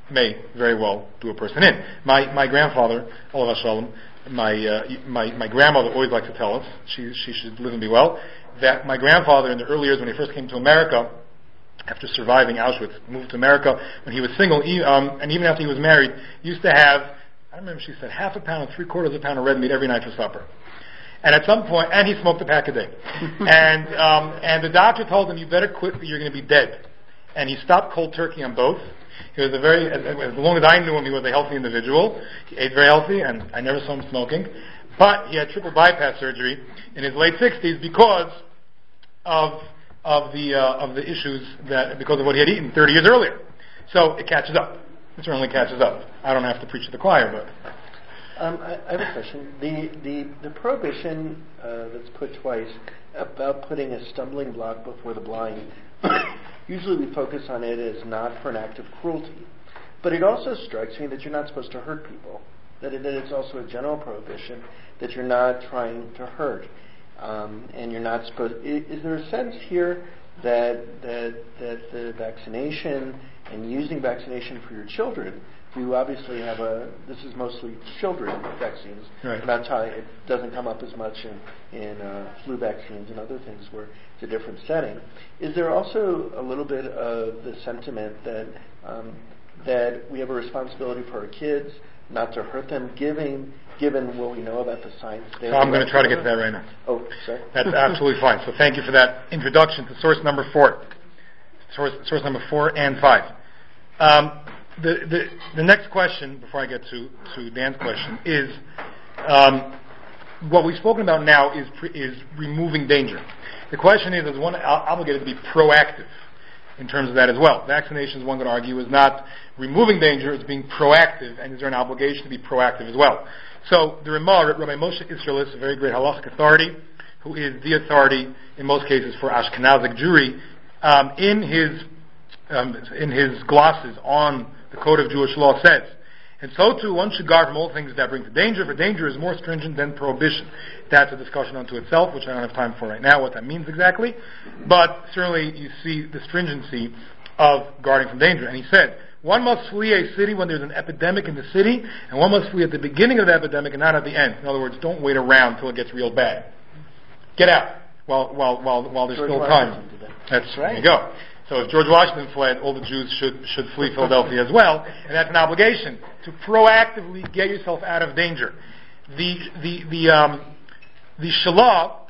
may very well do a person in. My my grandfather, Olav Shalom, my, uh, my my grandmother always liked to tell us, she she should live and be well, that my grandfather in the early years when he first came to America, after surviving Auschwitz, moved to America when he was single, he, um, and even after he was married, used to have, I remember she said, half a pound and three quarters of a pound of red meat every night for supper. And at some point, and he smoked a pack a day. and um, and the doctor told him, you better quit or you're going to be dead. And he stopped cold turkey on both. He was a very, as, as long as I knew him, he was a healthy individual. He ate very healthy, and I never saw him smoking. But he had triple bypass surgery in his late sixties because of of the uh, of the issues that because of what he had eaten thirty years earlier. So it catches up. It certainly catches up. I don't have to preach to the choir, but. Um, I, I have a question. The the, the prohibition uh, that's put twice about putting a stumbling block before the blind, usually we focus on it as not for an act of cruelty. But it also strikes me that you're not supposed to hurt people, that, it, that it's also a general prohibition, that you're not trying to hurt. Um, and you're not supposed... Is, is there a sense here that, that, that the vaccination and using vaccination for your children... You obviously have a, this is mostly children vaccines. Right. Not telling, it doesn't come up as much in, in uh, flu vaccines and other things where it's a different setting. Is there also a little bit of the sentiment that um, that we have a responsibility for our kids, not to hurt them, giving, given what we know about the science? So I'm going to try to get to that right now. Oh, sorry. That's absolutely fine. So thank you for that introduction to source number four. Source, source number four and five. Um, The, the the next question, before I get to, to Dan's question, is um, what we've spoken about now is pre, is removing danger. The question is, is one obligated to be proactive in terms of that as well? Vaccinations, one could argue, is not removing danger, it's being proactive, and is there an obligation to be proactive as well? So the Ramah, Rabbi Moshe Isserles, a very great halachic authority, who is the authority in most cases for Ashkenazic Jewry, um, in his um, in his glosses on the Code of Jewish Law says, and so too one should guard from all things that bring to danger, for danger is more stringent than prohibition. That's a discussion unto itself, which I don't have time for right now, what that means exactly, but certainly you see the stringency of guarding from danger. And he said, one must flee a city when there's an epidemic in the city, and one must flee at the beginning of the epidemic and not at the end. In other words, don't wait around until it gets real bad. Get out while while while while there's George still Washington time. did that. That's right. There you go. So if George Washington fled, all the Jews should should flee Philadelphia as well, and that's an obligation to proactively get yourself out of danger. The the the um, the Shalah,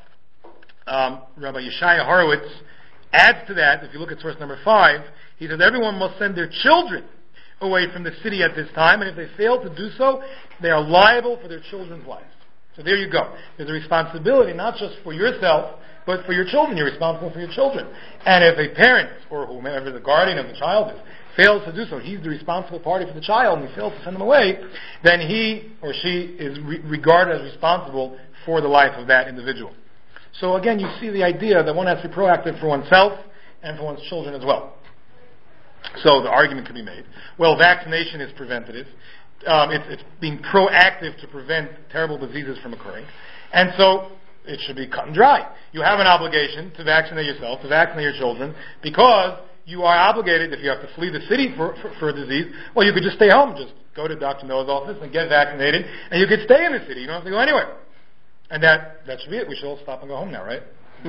um, Rabbi Yeshaya Horowitz, adds to that. If you look at source number five, he says everyone must send their children away from the city at this time, and if they fail to do so, they are liable for their children's lives. So there you go. There's a responsibility not just for yourself, but for your children. You're responsible for your children. And if a parent, or whomever the guardian of the child is, fails to do so, he's the responsible party for the child, and he fails to send them away, then he or she is re- regarded as responsible for the life of that individual. So again, you see the idea that one has to be proactive for oneself and for one's children as well. So the argument could be made, well, vaccination is preventative. Um, it's, it's being proactive to prevent terrible diseases from occurring. And so it should be cut and dry. You have an obligation to vaccinate yourself, to vaccinate your children, because you are obligated, if you have to flee the city for, for, for a disease, well, you could just stay home, just go to Doctor Noah's office and get vaccinated, and you could stay in the city. You don't have to go anywhere. And that, that should be it. We should all stop and go home now, right?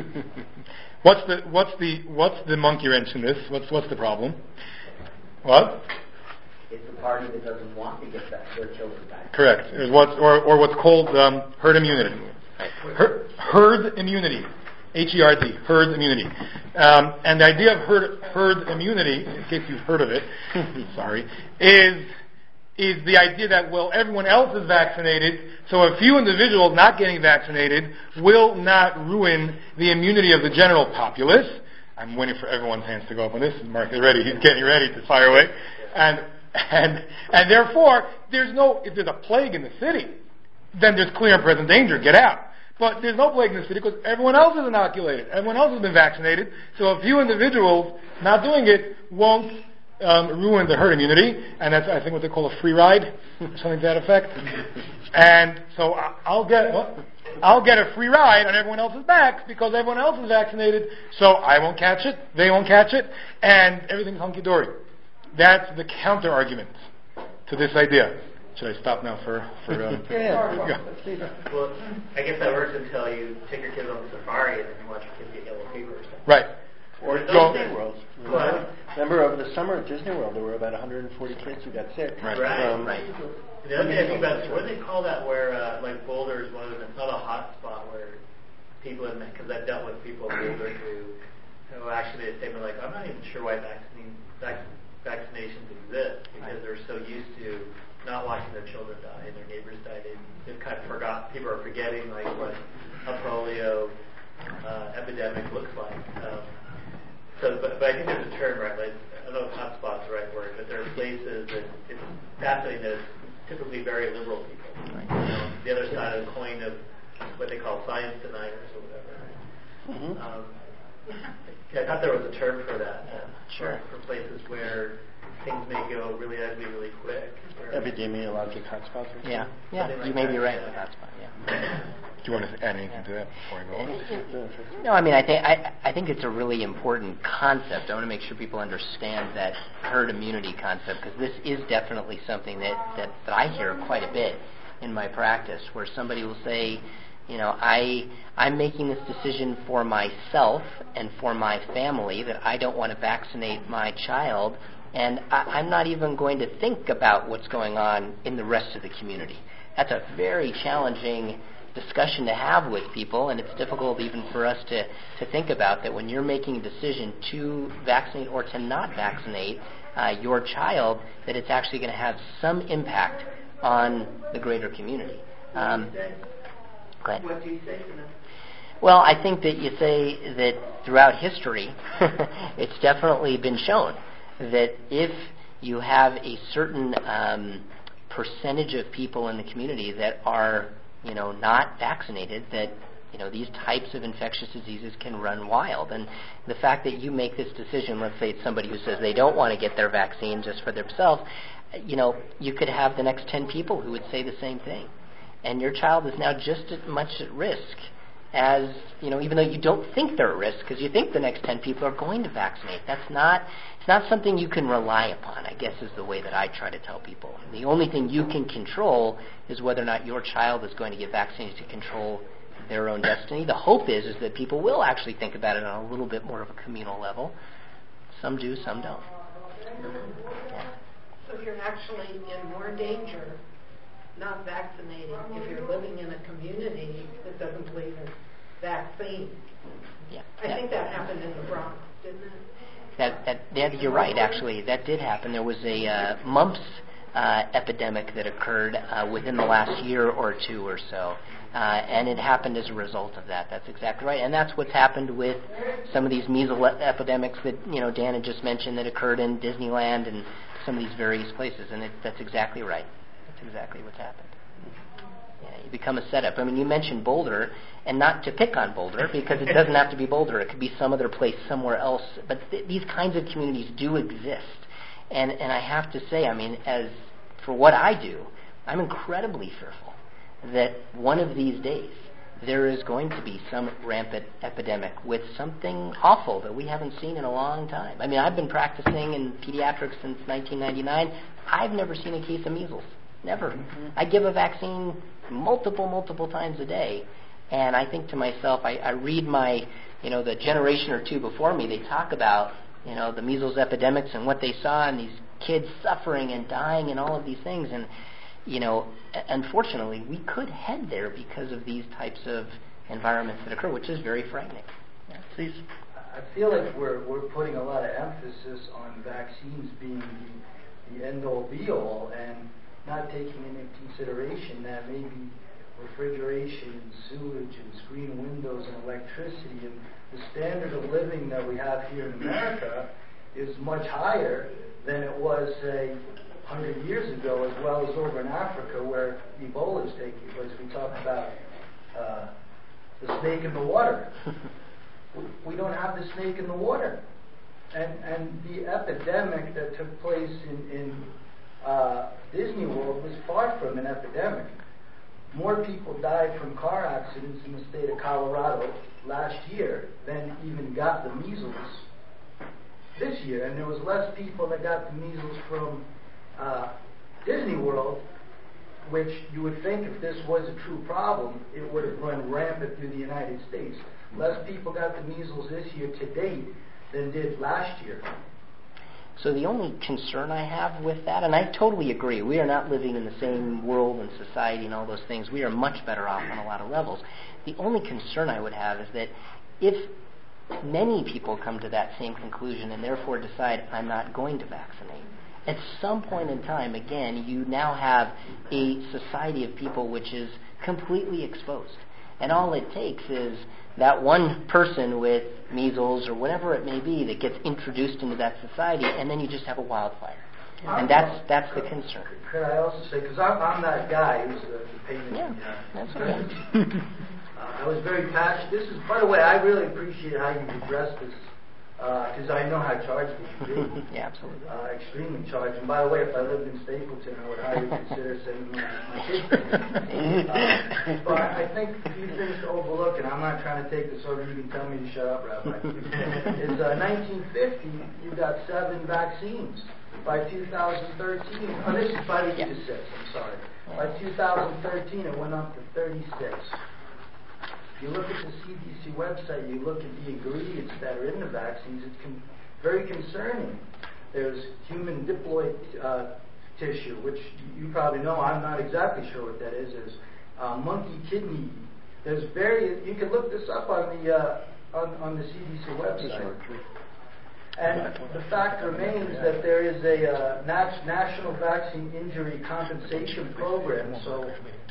what's the what's the what's the monkey wrench in this? What's what's the problem? What? It's the party that doesn't want to get back their children back. Correct. There's what's, or, or what's called um, herd immunity. Her, herd immunity. H E R D. Herd immunity. Um, and the idea of herd, herd immunity, in case you've heard of it, sorry, is is the idea that, well, everyone else is vaccinated, so a few individuals not getting vaccinated will not ruin the immunity of the general populace. I'm waiting for everyone's hands to go up on this. Mark is ready. He's getting ready to fire away. And And and therefore, there's no, if there's a plague in the city, then there's clear and present danger, get out. But there's no plague in the city because everyone else is inoculated, everyone else has been vaccinated, so a few individuals not doing it won't um, ruin the herd immunity, and that's, I think, what they call a free ride, something to that effect. And so I'll get, well, I'll get a free ride on everyone else's backs because everyone else is vaccinated, so I won't catch it, they won't catch it, and everything's hunky-dory. that's the counter argument to this idea. Should I stop now for for? Um, yeah. yeah. Well, I guess that works until you take your kids on the safari and then you watch your kids get yellow fever or something. Right. Or Go- Disney World. What? Remember over the summer at Disney World, there were about one hundred forty kids who got sick. Right. Right. From, Right. The other thing I think about is, what do they call that where, uh, like Boulder is one of them, it's not a hot spot where people, because I've dealt with people in Boulder who, who actually they say, like, I'm not even sure why vaccine, vac- vaccinations exist, because they're so used to not watching their children die and their neighbors die. They, they've kind of forgot, people are forgetting like what a polio uh, epidemic looks like. Um, so, but, but I think there's a term, right? Like, I don't know if hotspot's the right word, but there are places that it's fascinating that it's typically very liberal people. Right. You know, the other side of the coin of what they call science deniers or whatever. Mm-hmm. Um, I thought there was a term for that. Uh, Sure. For, for places where things may go really ugly really quick. Epidemiologic hotspots. Or Yeah, yeah. Something like You may that, be right yeah. with hotspot. Yeah. Do you want to add anything to that before I go on? No, I mean, I think I, I think it's a really important concept. I want to make sure people understand that herd immunity concept, because this is definitely something that, that, that I hear quite a bit in my practice, where somebody will say, you know, I I'm making this decision for myself and for my family that I don't want to vaccinate my child, and I, I'm not even going to think about what's going on in the rest of the community. That's a very challenging discussion to have with people, and it's difficult even for us to, to think about that when you're making a decision to vaccinate or to not vaccinate uh, your child, that it's actually going to have some impact on the greater community. Um, go ahead. What do you say to them? Well, I think that you say that throughout history, it's definitely been shown that if you have a certain um, percentage of people in the community that are, you know, not vaccinated, that, you know, these types of infectious diseases can run wild. And the fact that you make this decision, let's say it's somebody who says they don't want to get their vaccine just for themselves, you know, you could have the next ten people who would say the same thing. And your child is now just as much at risk as, you know, even though you don't think they're at risk, because you think the next ten people are going to vaccinate. That's not, it's not something you can rely upon, I guess is the way that I try to tell people. The only thing you can control is whether or not your child is going to get vaccinated to control their own destiny. The hope is, is that people will actually think about it on a little bit more of a communal level. Some do, some don't. Yeah. So you're actually in more danger not vaccinating if you're living in a community that doesn't believe in vaccine. Yeah. I yeah. think that happened in the Bronx, didn't it? That, that, that you're right, actually. That did happen. There was a uh, mumps uh, epidemic that occurred uh, within the last year or two or so. Uh, and it happened as a result of that. That's exactly right. And that's what's happened with some of these measles epidemics that, you know, Dan had just mentioned that occurred in Disneyland and some of these various places. And it, that's exactly right. That's exactly what's happened. Yeah, you become a setup. I mean, you mentioned Boulder, and not to pick on Boulder, because it doesn't have to be Boulder. It could be some other place somewhere else. But th- these kinds of communities do exist. And, and I have to say, I mean, as for what I do, I'm incredibly fearful that one of these days there is going to be some rampant epidemic with something awful that we haven't seen in a long time. I mean, I've been practicing in pediatrics since nineteen ninety-nine. I've never seen a case of measles. Never. Mm-hmm. I give a vaccine multiple, multiple times a day, and I think to myself, I, I read my, you know, the generation or two before me, they talk about, you know, the measles epidemics and what they saw and these kids suffering and dying and all of these things, and you know, unfortunately, we could head there because of these types of environments that occur, which is very frightening. Yeah, please. I feel like we're we're putting a lot of emphasis on vaccines being the, the end-all, be-all, and not taking into consideration that maybe refrigeration and sewage and screen windows and electricity and the standard of living that we have here in America is much higher than it was, say, one hundred years ago, as well as over in Africa where Ebola is taking place. We talk about uh, the snake in the water. We don't have the snake in the water. And and the epidemic that took place in, in uh, Disney World was far from an epidemic. More people died from car accidents in the state of Colorado last year than even got the measles this year, and there was less people that got the measles from uh, Disney World, which you would think if this was a true problem, it would have run rampant through the United States. Less people got the measles this year to date than did last year. So the only concern I have with that, and I totally agree, we are not living in the same world and society and all those things. We are much better off on a lot of levels. The only concern I would have is that if many people come to that same conclusion and therefore decide, I'm not going to vaccinate, at some point in time, again, you now have a society of people which is completely exposed. And all it takes is that one person with measles or whatever it may be that gets introduced into that society, and then you just have a wildfire. And that's that's the concern. Could I also say, because I'm, I'm that guy who's the, the payment. Yeah, that's okay. uh, I was very passionate. This is, by the way, I really appreciate how you've addressed this, because uh, I know how charged it can be. Yeah, absolutely. Uh, extremely charged. And by the way, if I lived in Stapleton, I would highly consider sending my, my kids there. uh, But I think a few things to overlook, and I'm not trying to take this over. You can tell me to shut up, Rabbi. Is uh, nineteen fifty, you got seven vaccines. By two thousand thirteen, oh, this is by the to six, I'm sorry. By two thousand thirteen, it went up to thirty-six. If you look at the C D C website, you look at the ingredients that are in the vaccines, it's con- very concerning. There's human diploid uh, tissue, which you probably know. I'm not exactly sure what that is. There's uh, monkey kidney. There's various. You can look this up on the uh, on, on the C D C website. And the fact remains that there is a uh, nat- National Vaccine Injury Compensation Program. So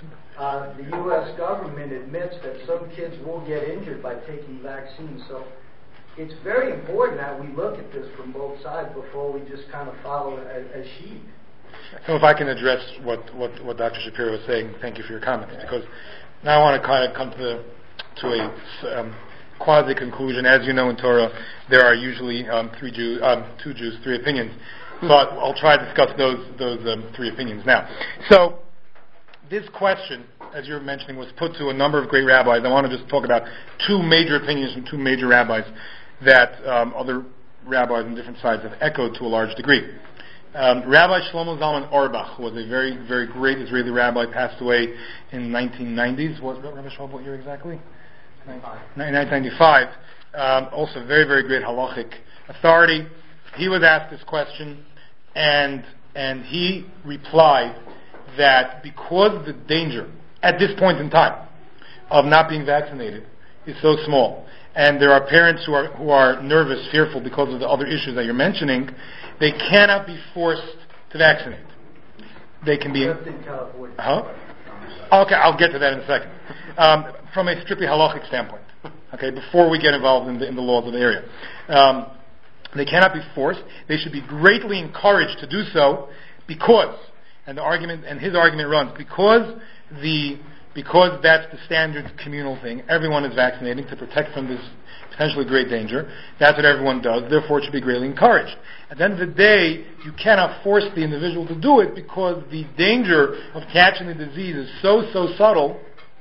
uh, the U S government admits that some kids will get injured by taking vaccines. So it's very important that we look at this from both sides before we just kind of follow it as, as sheep. So if I can address what, what, what Doctor Shapiro was saying, thank you for your comments, because now I want to kind of come to, to a um, quasi-conclusion. As you know, in Torah, there are usually um, three Jews, um, two Jews, three opinions. So I'll, I'll try to discuss those those um, three opinions now. So this question, as you were mentioning, was put to a number of great rabbis. I want to just talk about two major opinions from two major rabbis that um, other rabbis on different sides have echoed to a large degree. Um, Rabbi Shlomo Zalman Auerbach was a very, very great Israeli rabbi, passed away in the nineteen nineties. What, Rabbi Shlomo, what year exactly? nineteen ninety-five. Um, also very, very great halachic authority. He was asked this question, and and he replied that because the danger at this point in time of not being vaccinated is so small, and there are parents who are who are nervous, fearful because of the other issues that you're mentioning, they cannot be forced to vaccinate. They can be. Except in California. Huh? Okay, I'll get to that in a second. Um, from a strictly halachic standpoint, okay, before we get involved in the, in the laws of the area, um, they cannot be forced. They should be greatly encouraged to do so because, and the argument, and his argument runs, because the because that's the standard communal thing. Everyone is vaccinating to protect from this potentially great danger. That's what everyone does. Therefore, it should be greatly encouraged. At the end of the day, you cannot force the individual to do it because the danger of catching the disease is so, so subtle,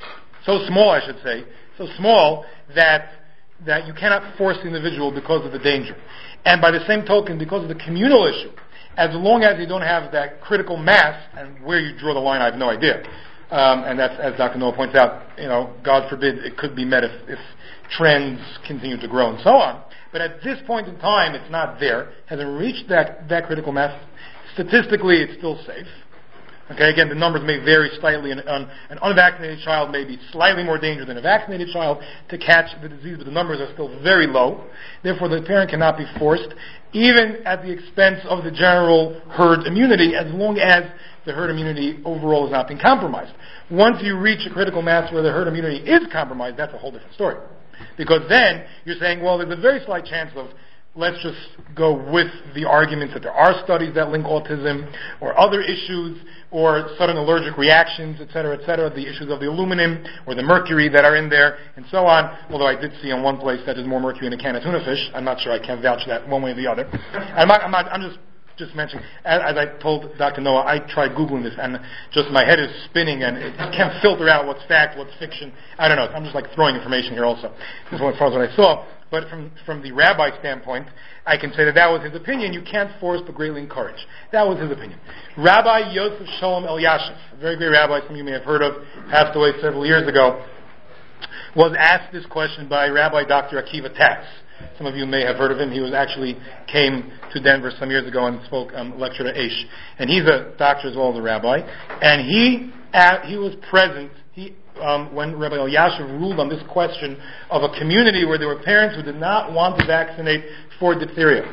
so small, I should say, so small that that you cannot force the individual because of the danger. And by the same token, because of the communal issue, as long as you don't have that critical mass, and where you draw the line, I have no idea. Um, and that's, as Doctor Noah points out, you know, God forbid it could be met if, if trends continue to grow and so on. But at this point in time, it's not there. Hasn't reached that, that critical mass. Statistically, it's still safe. Okay, again, the numbers may vary slightly. An, an, an unvaccinated child may be slightly more dangerous than a vaccinated child to catch the disease, but the numbers are still very low. Therefore, the parent cannot be forced, even at the expense of the general herd immunity, as long as the herd immunity overall is not being compromised. Once you reach a critical mass where the herd immunity is compromised, that's a whole different story. Because then you're saying, well, there's a very slight chance of, let's just go with the arguments that there are studies that link autism or other issues or sudden allergic reactions, et cetera, et cetera, the issues of the aluminum or the mercury that are in there and so on. Although I did see in one place that there's more mercury in a can of tuna fish. I'm not sure. I can't vouch that one way or the other. I'm not, I'm not, I'm just just mentioning, as, as I told Doctor Noah, I tried Googling this, and just my head is spinning, and it, I can't filter out what's fact, what's fiction. I don't know. I'm just like throwing information here also, as far as what I saw. But from, from the rabbi standpoint, I can say that that was his opinion. You can't force, but greatly encourage. That was his opinion. Rabbi Yosef Shalom Elyashiv, a very great rabbi, some of you may have heard of, passed away several years ago, was asked this question by Rabbi Doctor Akiva Tatz. Some of you may have heard of him. He was actually came to Denver some years ago and spoke, um, lectured at Aish. And he's a doctor as well as a rabbi. And he uh, he was present he, um, when Rabbi Elyashiv ruled on this question of a community where there were parents who did not want to vaccinate for diphtheria.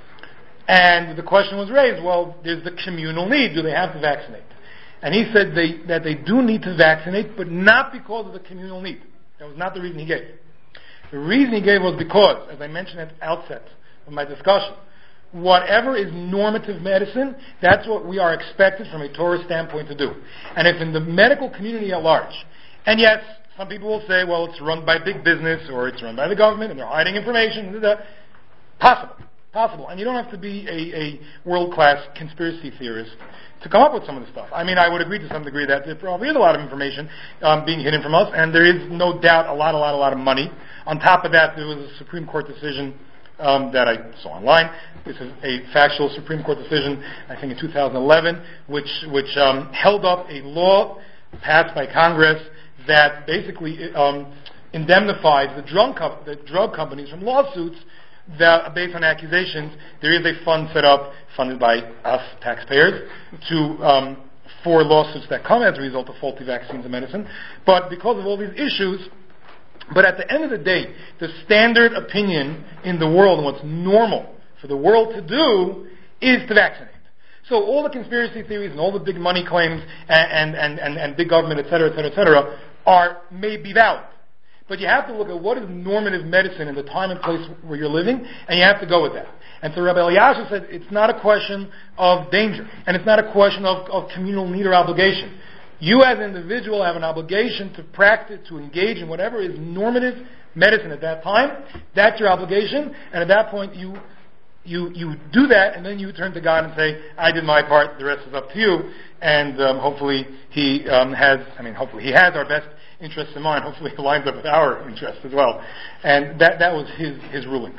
And the question was raised, well, there's the communal need. Do they have to vaccinate? And he said they, that they do need to vaccinate, but not because of the communal need. That was not the reason he gave. The reason he gave was because, as I mentioned at the outset of my discussion, whatever is normative medicine, that's what we are expected from a Torah standpoint to do. And if in the medical community at large, and yes, some people will say, well, it's run by big business or it's run by the government and they're hiding information, blah, blah, blah. possible, possible. And you don't have to be a, a world-class conspiracy theorist to come up with some of the stuff. I mean, I would agree to some degree that there probably is a lot of information um, being hidden from us, and there is no doubt a lot, a lot, a lot of money. On top of that, there was a Supreme Court decision um, that I saw online. This is a factual Supreme Court decision, I think in two thousand eleven, which which um, held up a law passed by Congress that basically um, indemnifies the drug, co- the drug companies from lawsuits that, based on accusations. There is a fund set up, funded by us taxpayers, to um, for lawsuits that come as a result of faulty vaccines and medicine. But because of all these issues, but at the end of the day, the standard opinion in the world and what's normal for the world to do is to vaccinate. So all the conspiracy theories and all the big money claims and, and, and, and big government, et cetera, et cetera, et cetera, are, may be valid. But you have to look at what is normative medicine in the time and place where you're living, and you have to go with that. And so Rabbi Elyashiv said it's not a question of danger, and it's not a question of, of communal need or obligation. You as an individual have an obligation to practice, to engage in whatever is normative medicine at that time. That's your obligation, and at that point you you you do that, and then you turn to God and say, I did my part, the rest is up to you. And um, hopefully he um, has, I mean, hopefully he has our best interests in mind. Hopefully it lines up with our interests as well. And that that was his, his ruling.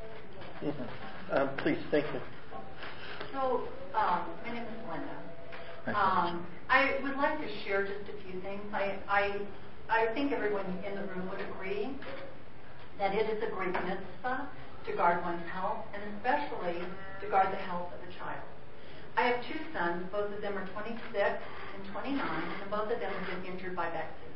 Mm-hmm. Um, please, thank you. So, um, my name is Linda. Um, I would like to share just a few things. I, I I think everyone in the room would agree that it is a great mitzvah to guard one's health, and especially to guard the health of a child. I have two sons. Both of them are twenty-six and twenty-nine, and both of them have been injured by vaccines.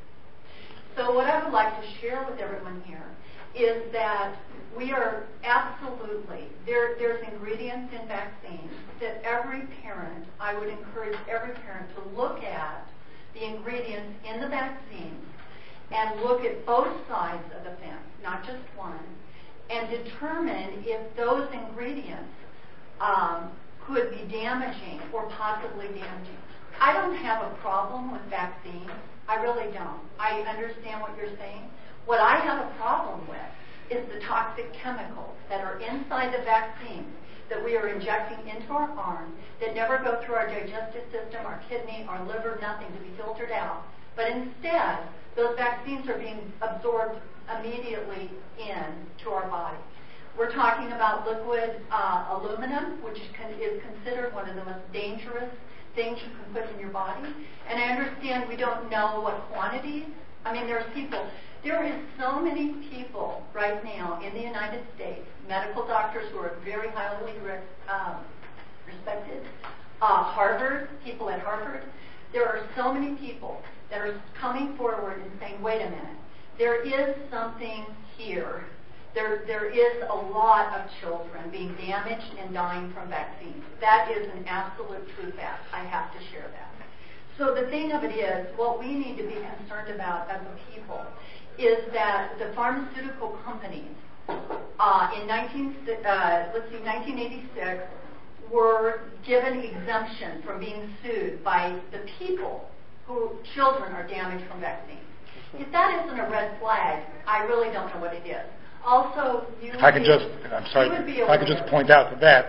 So what I would like to share with everyone here is that we are absolutely, there, there's ingredients in vaccines that every parent, I would encourage every parent to look at the ingredients in the vaccines and look at both sides of the fence, not just one, and determine if those ingredients um, could be damaging or possibly damaging. I don't have a problem with vaccines. I really don't. I understand what you're saying. What I have a problem with is the toxic chemicals that are inside the vaccines that we are injecting into our arm that never go through our digestive system, our kidney, our liver, nothing to be filtered out. But instead, those vaccines are being absorbed immediately into our body. We're talking about liquid uh, aluminum, which is, con- is considered one of the most dangerous things you can put in your body. And I understand we don't know what quantities. I mean, there's people, there is so many people right now in the United States, medical doctors who are very highly re- um, respected, uh, Harvard, people at Harvard. There are so many people that are coming forward and saying, wait a minute, there is something here. There, there is a lot of children being damaged and dying from vaccines. That is an absolute true fact. I have to share that. So the thing of it is, what we need to be concerned about as a people is that the pharmaceutical companies uh, in nineteen, uh, let's see, nineteen eighty-six were given exemption from being sued by the people who children are damaged from vaccines. If that isn't a red flag, I really don't know what it is. Also, you if I could just, I'm sorry, if I could just point out to that,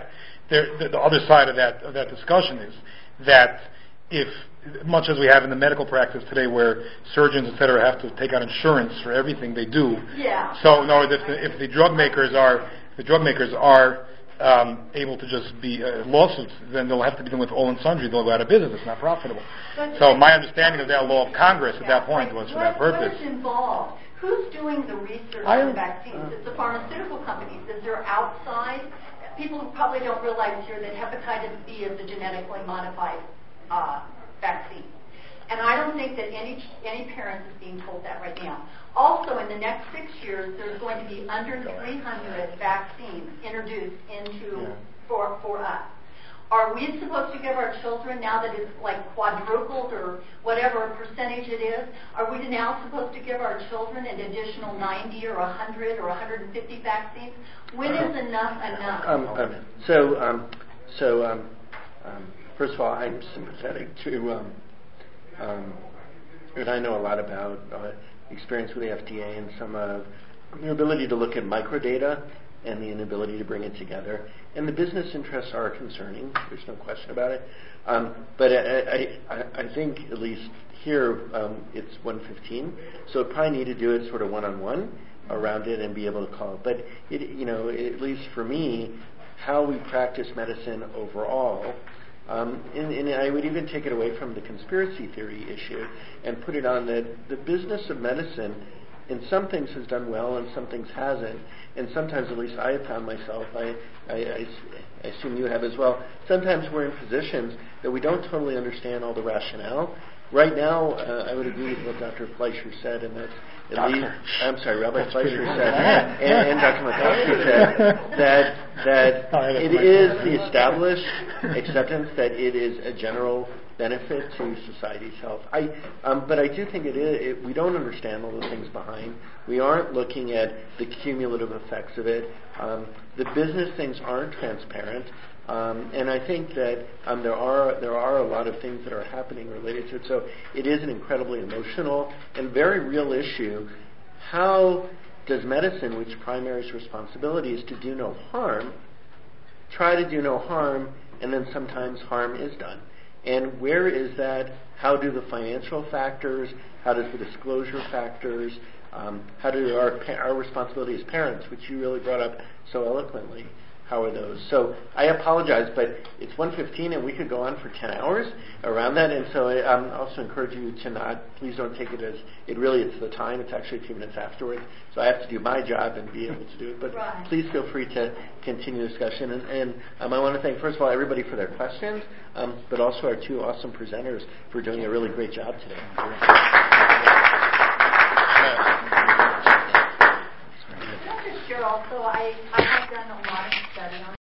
there, the, the other side of that of that discussion is that if, much as we have in the medical practice today, where surgeons, et cetera, have to take out insurance for everything they do. Yeah. So, in other words, if the, if the drug makers are the drug makers are um, able to just be uh, lawsuits, then they'll have to be dealing with all and sundry. They'll go out of business. It's not profitable. But so, my understanding of that law of Congress at that point was for what, that purpose. What is involved? Who's doing the research I, on vaccines? It's the pharmaceutical companies. Is there outside? People who probably don't realize here that hepatitis B is a genetically modified uh, vaccine. And I don't think that any any parent is being told that right now. Also, in the next six years, there's going to be under three hundred vaccines introduced into yeah. for for us. Are we supposed to give our children, now that it's like quadrupled or whatever percentage it is, are we now supposed to give our children an additional ninety or one hundred or one hundred fifty vaccines? When is enough enough? Um, um, so, um, so um, um, first of all, I'm sympathetic to, um, um, and I know a lot about uh, experience with the F D A and some of their ability to look at microdata and the inability to bring it together. And the business interests are concerning. There's no question about it. Um, but I, I, I think, at least here, um, it's one fifteen. So it probably need to do it sort of one-on-one around it and be able to call it. But, it, you know, at least for me, how we practice medicine overall, um, and, and I would even take it away from the conspiracy theory issue and put it on that the business of medicine in some things has done well and some things hasn't. And sometimes, at least I have found myself, I, I, I, I assume you have as well, sometimes we're in positions that we don't totally understand all the rationale. Right now, uh, I would agree with what Doctor Fleischer said, and that's at Doctor least, I'm sorry, Rabbi That's Fleischer said, and, and Doctor McCosker said, that, that oh, it is the established acceptance that it is a general benefit to society's health. I, um, but I do think it is, it, we don't understand all the things behind. We aren't looking at the cumulative effects of it. Um, the business things aren't transparent. Um, and I think that um, there are there are a lot of things that are happening related to it. So it is an incredibly emotional and very real issue. How does medicine, which primary responsibility is to do no harm, try to do no harm, and then sometimes harm is done? And where is that? How do the financial factors, how does the disclosure factors, um, how do our our responsibility as parents, which you really brought up so eloquently, how are those? So I apologize, but it's one fifteen and we could go on for ten hours around that. And so I um, also encourage you to not, please don't take it as, it really it's the time. It's actually a few minutes afterwards. So I have to do my job and be able to do it. But right. Please feel free to continue the discussion. And, and um, I want to thank, first of all, everybody for their questions, um, but also our two awesome presenters for doing a really great job today. Also, I, I have done a lot of study on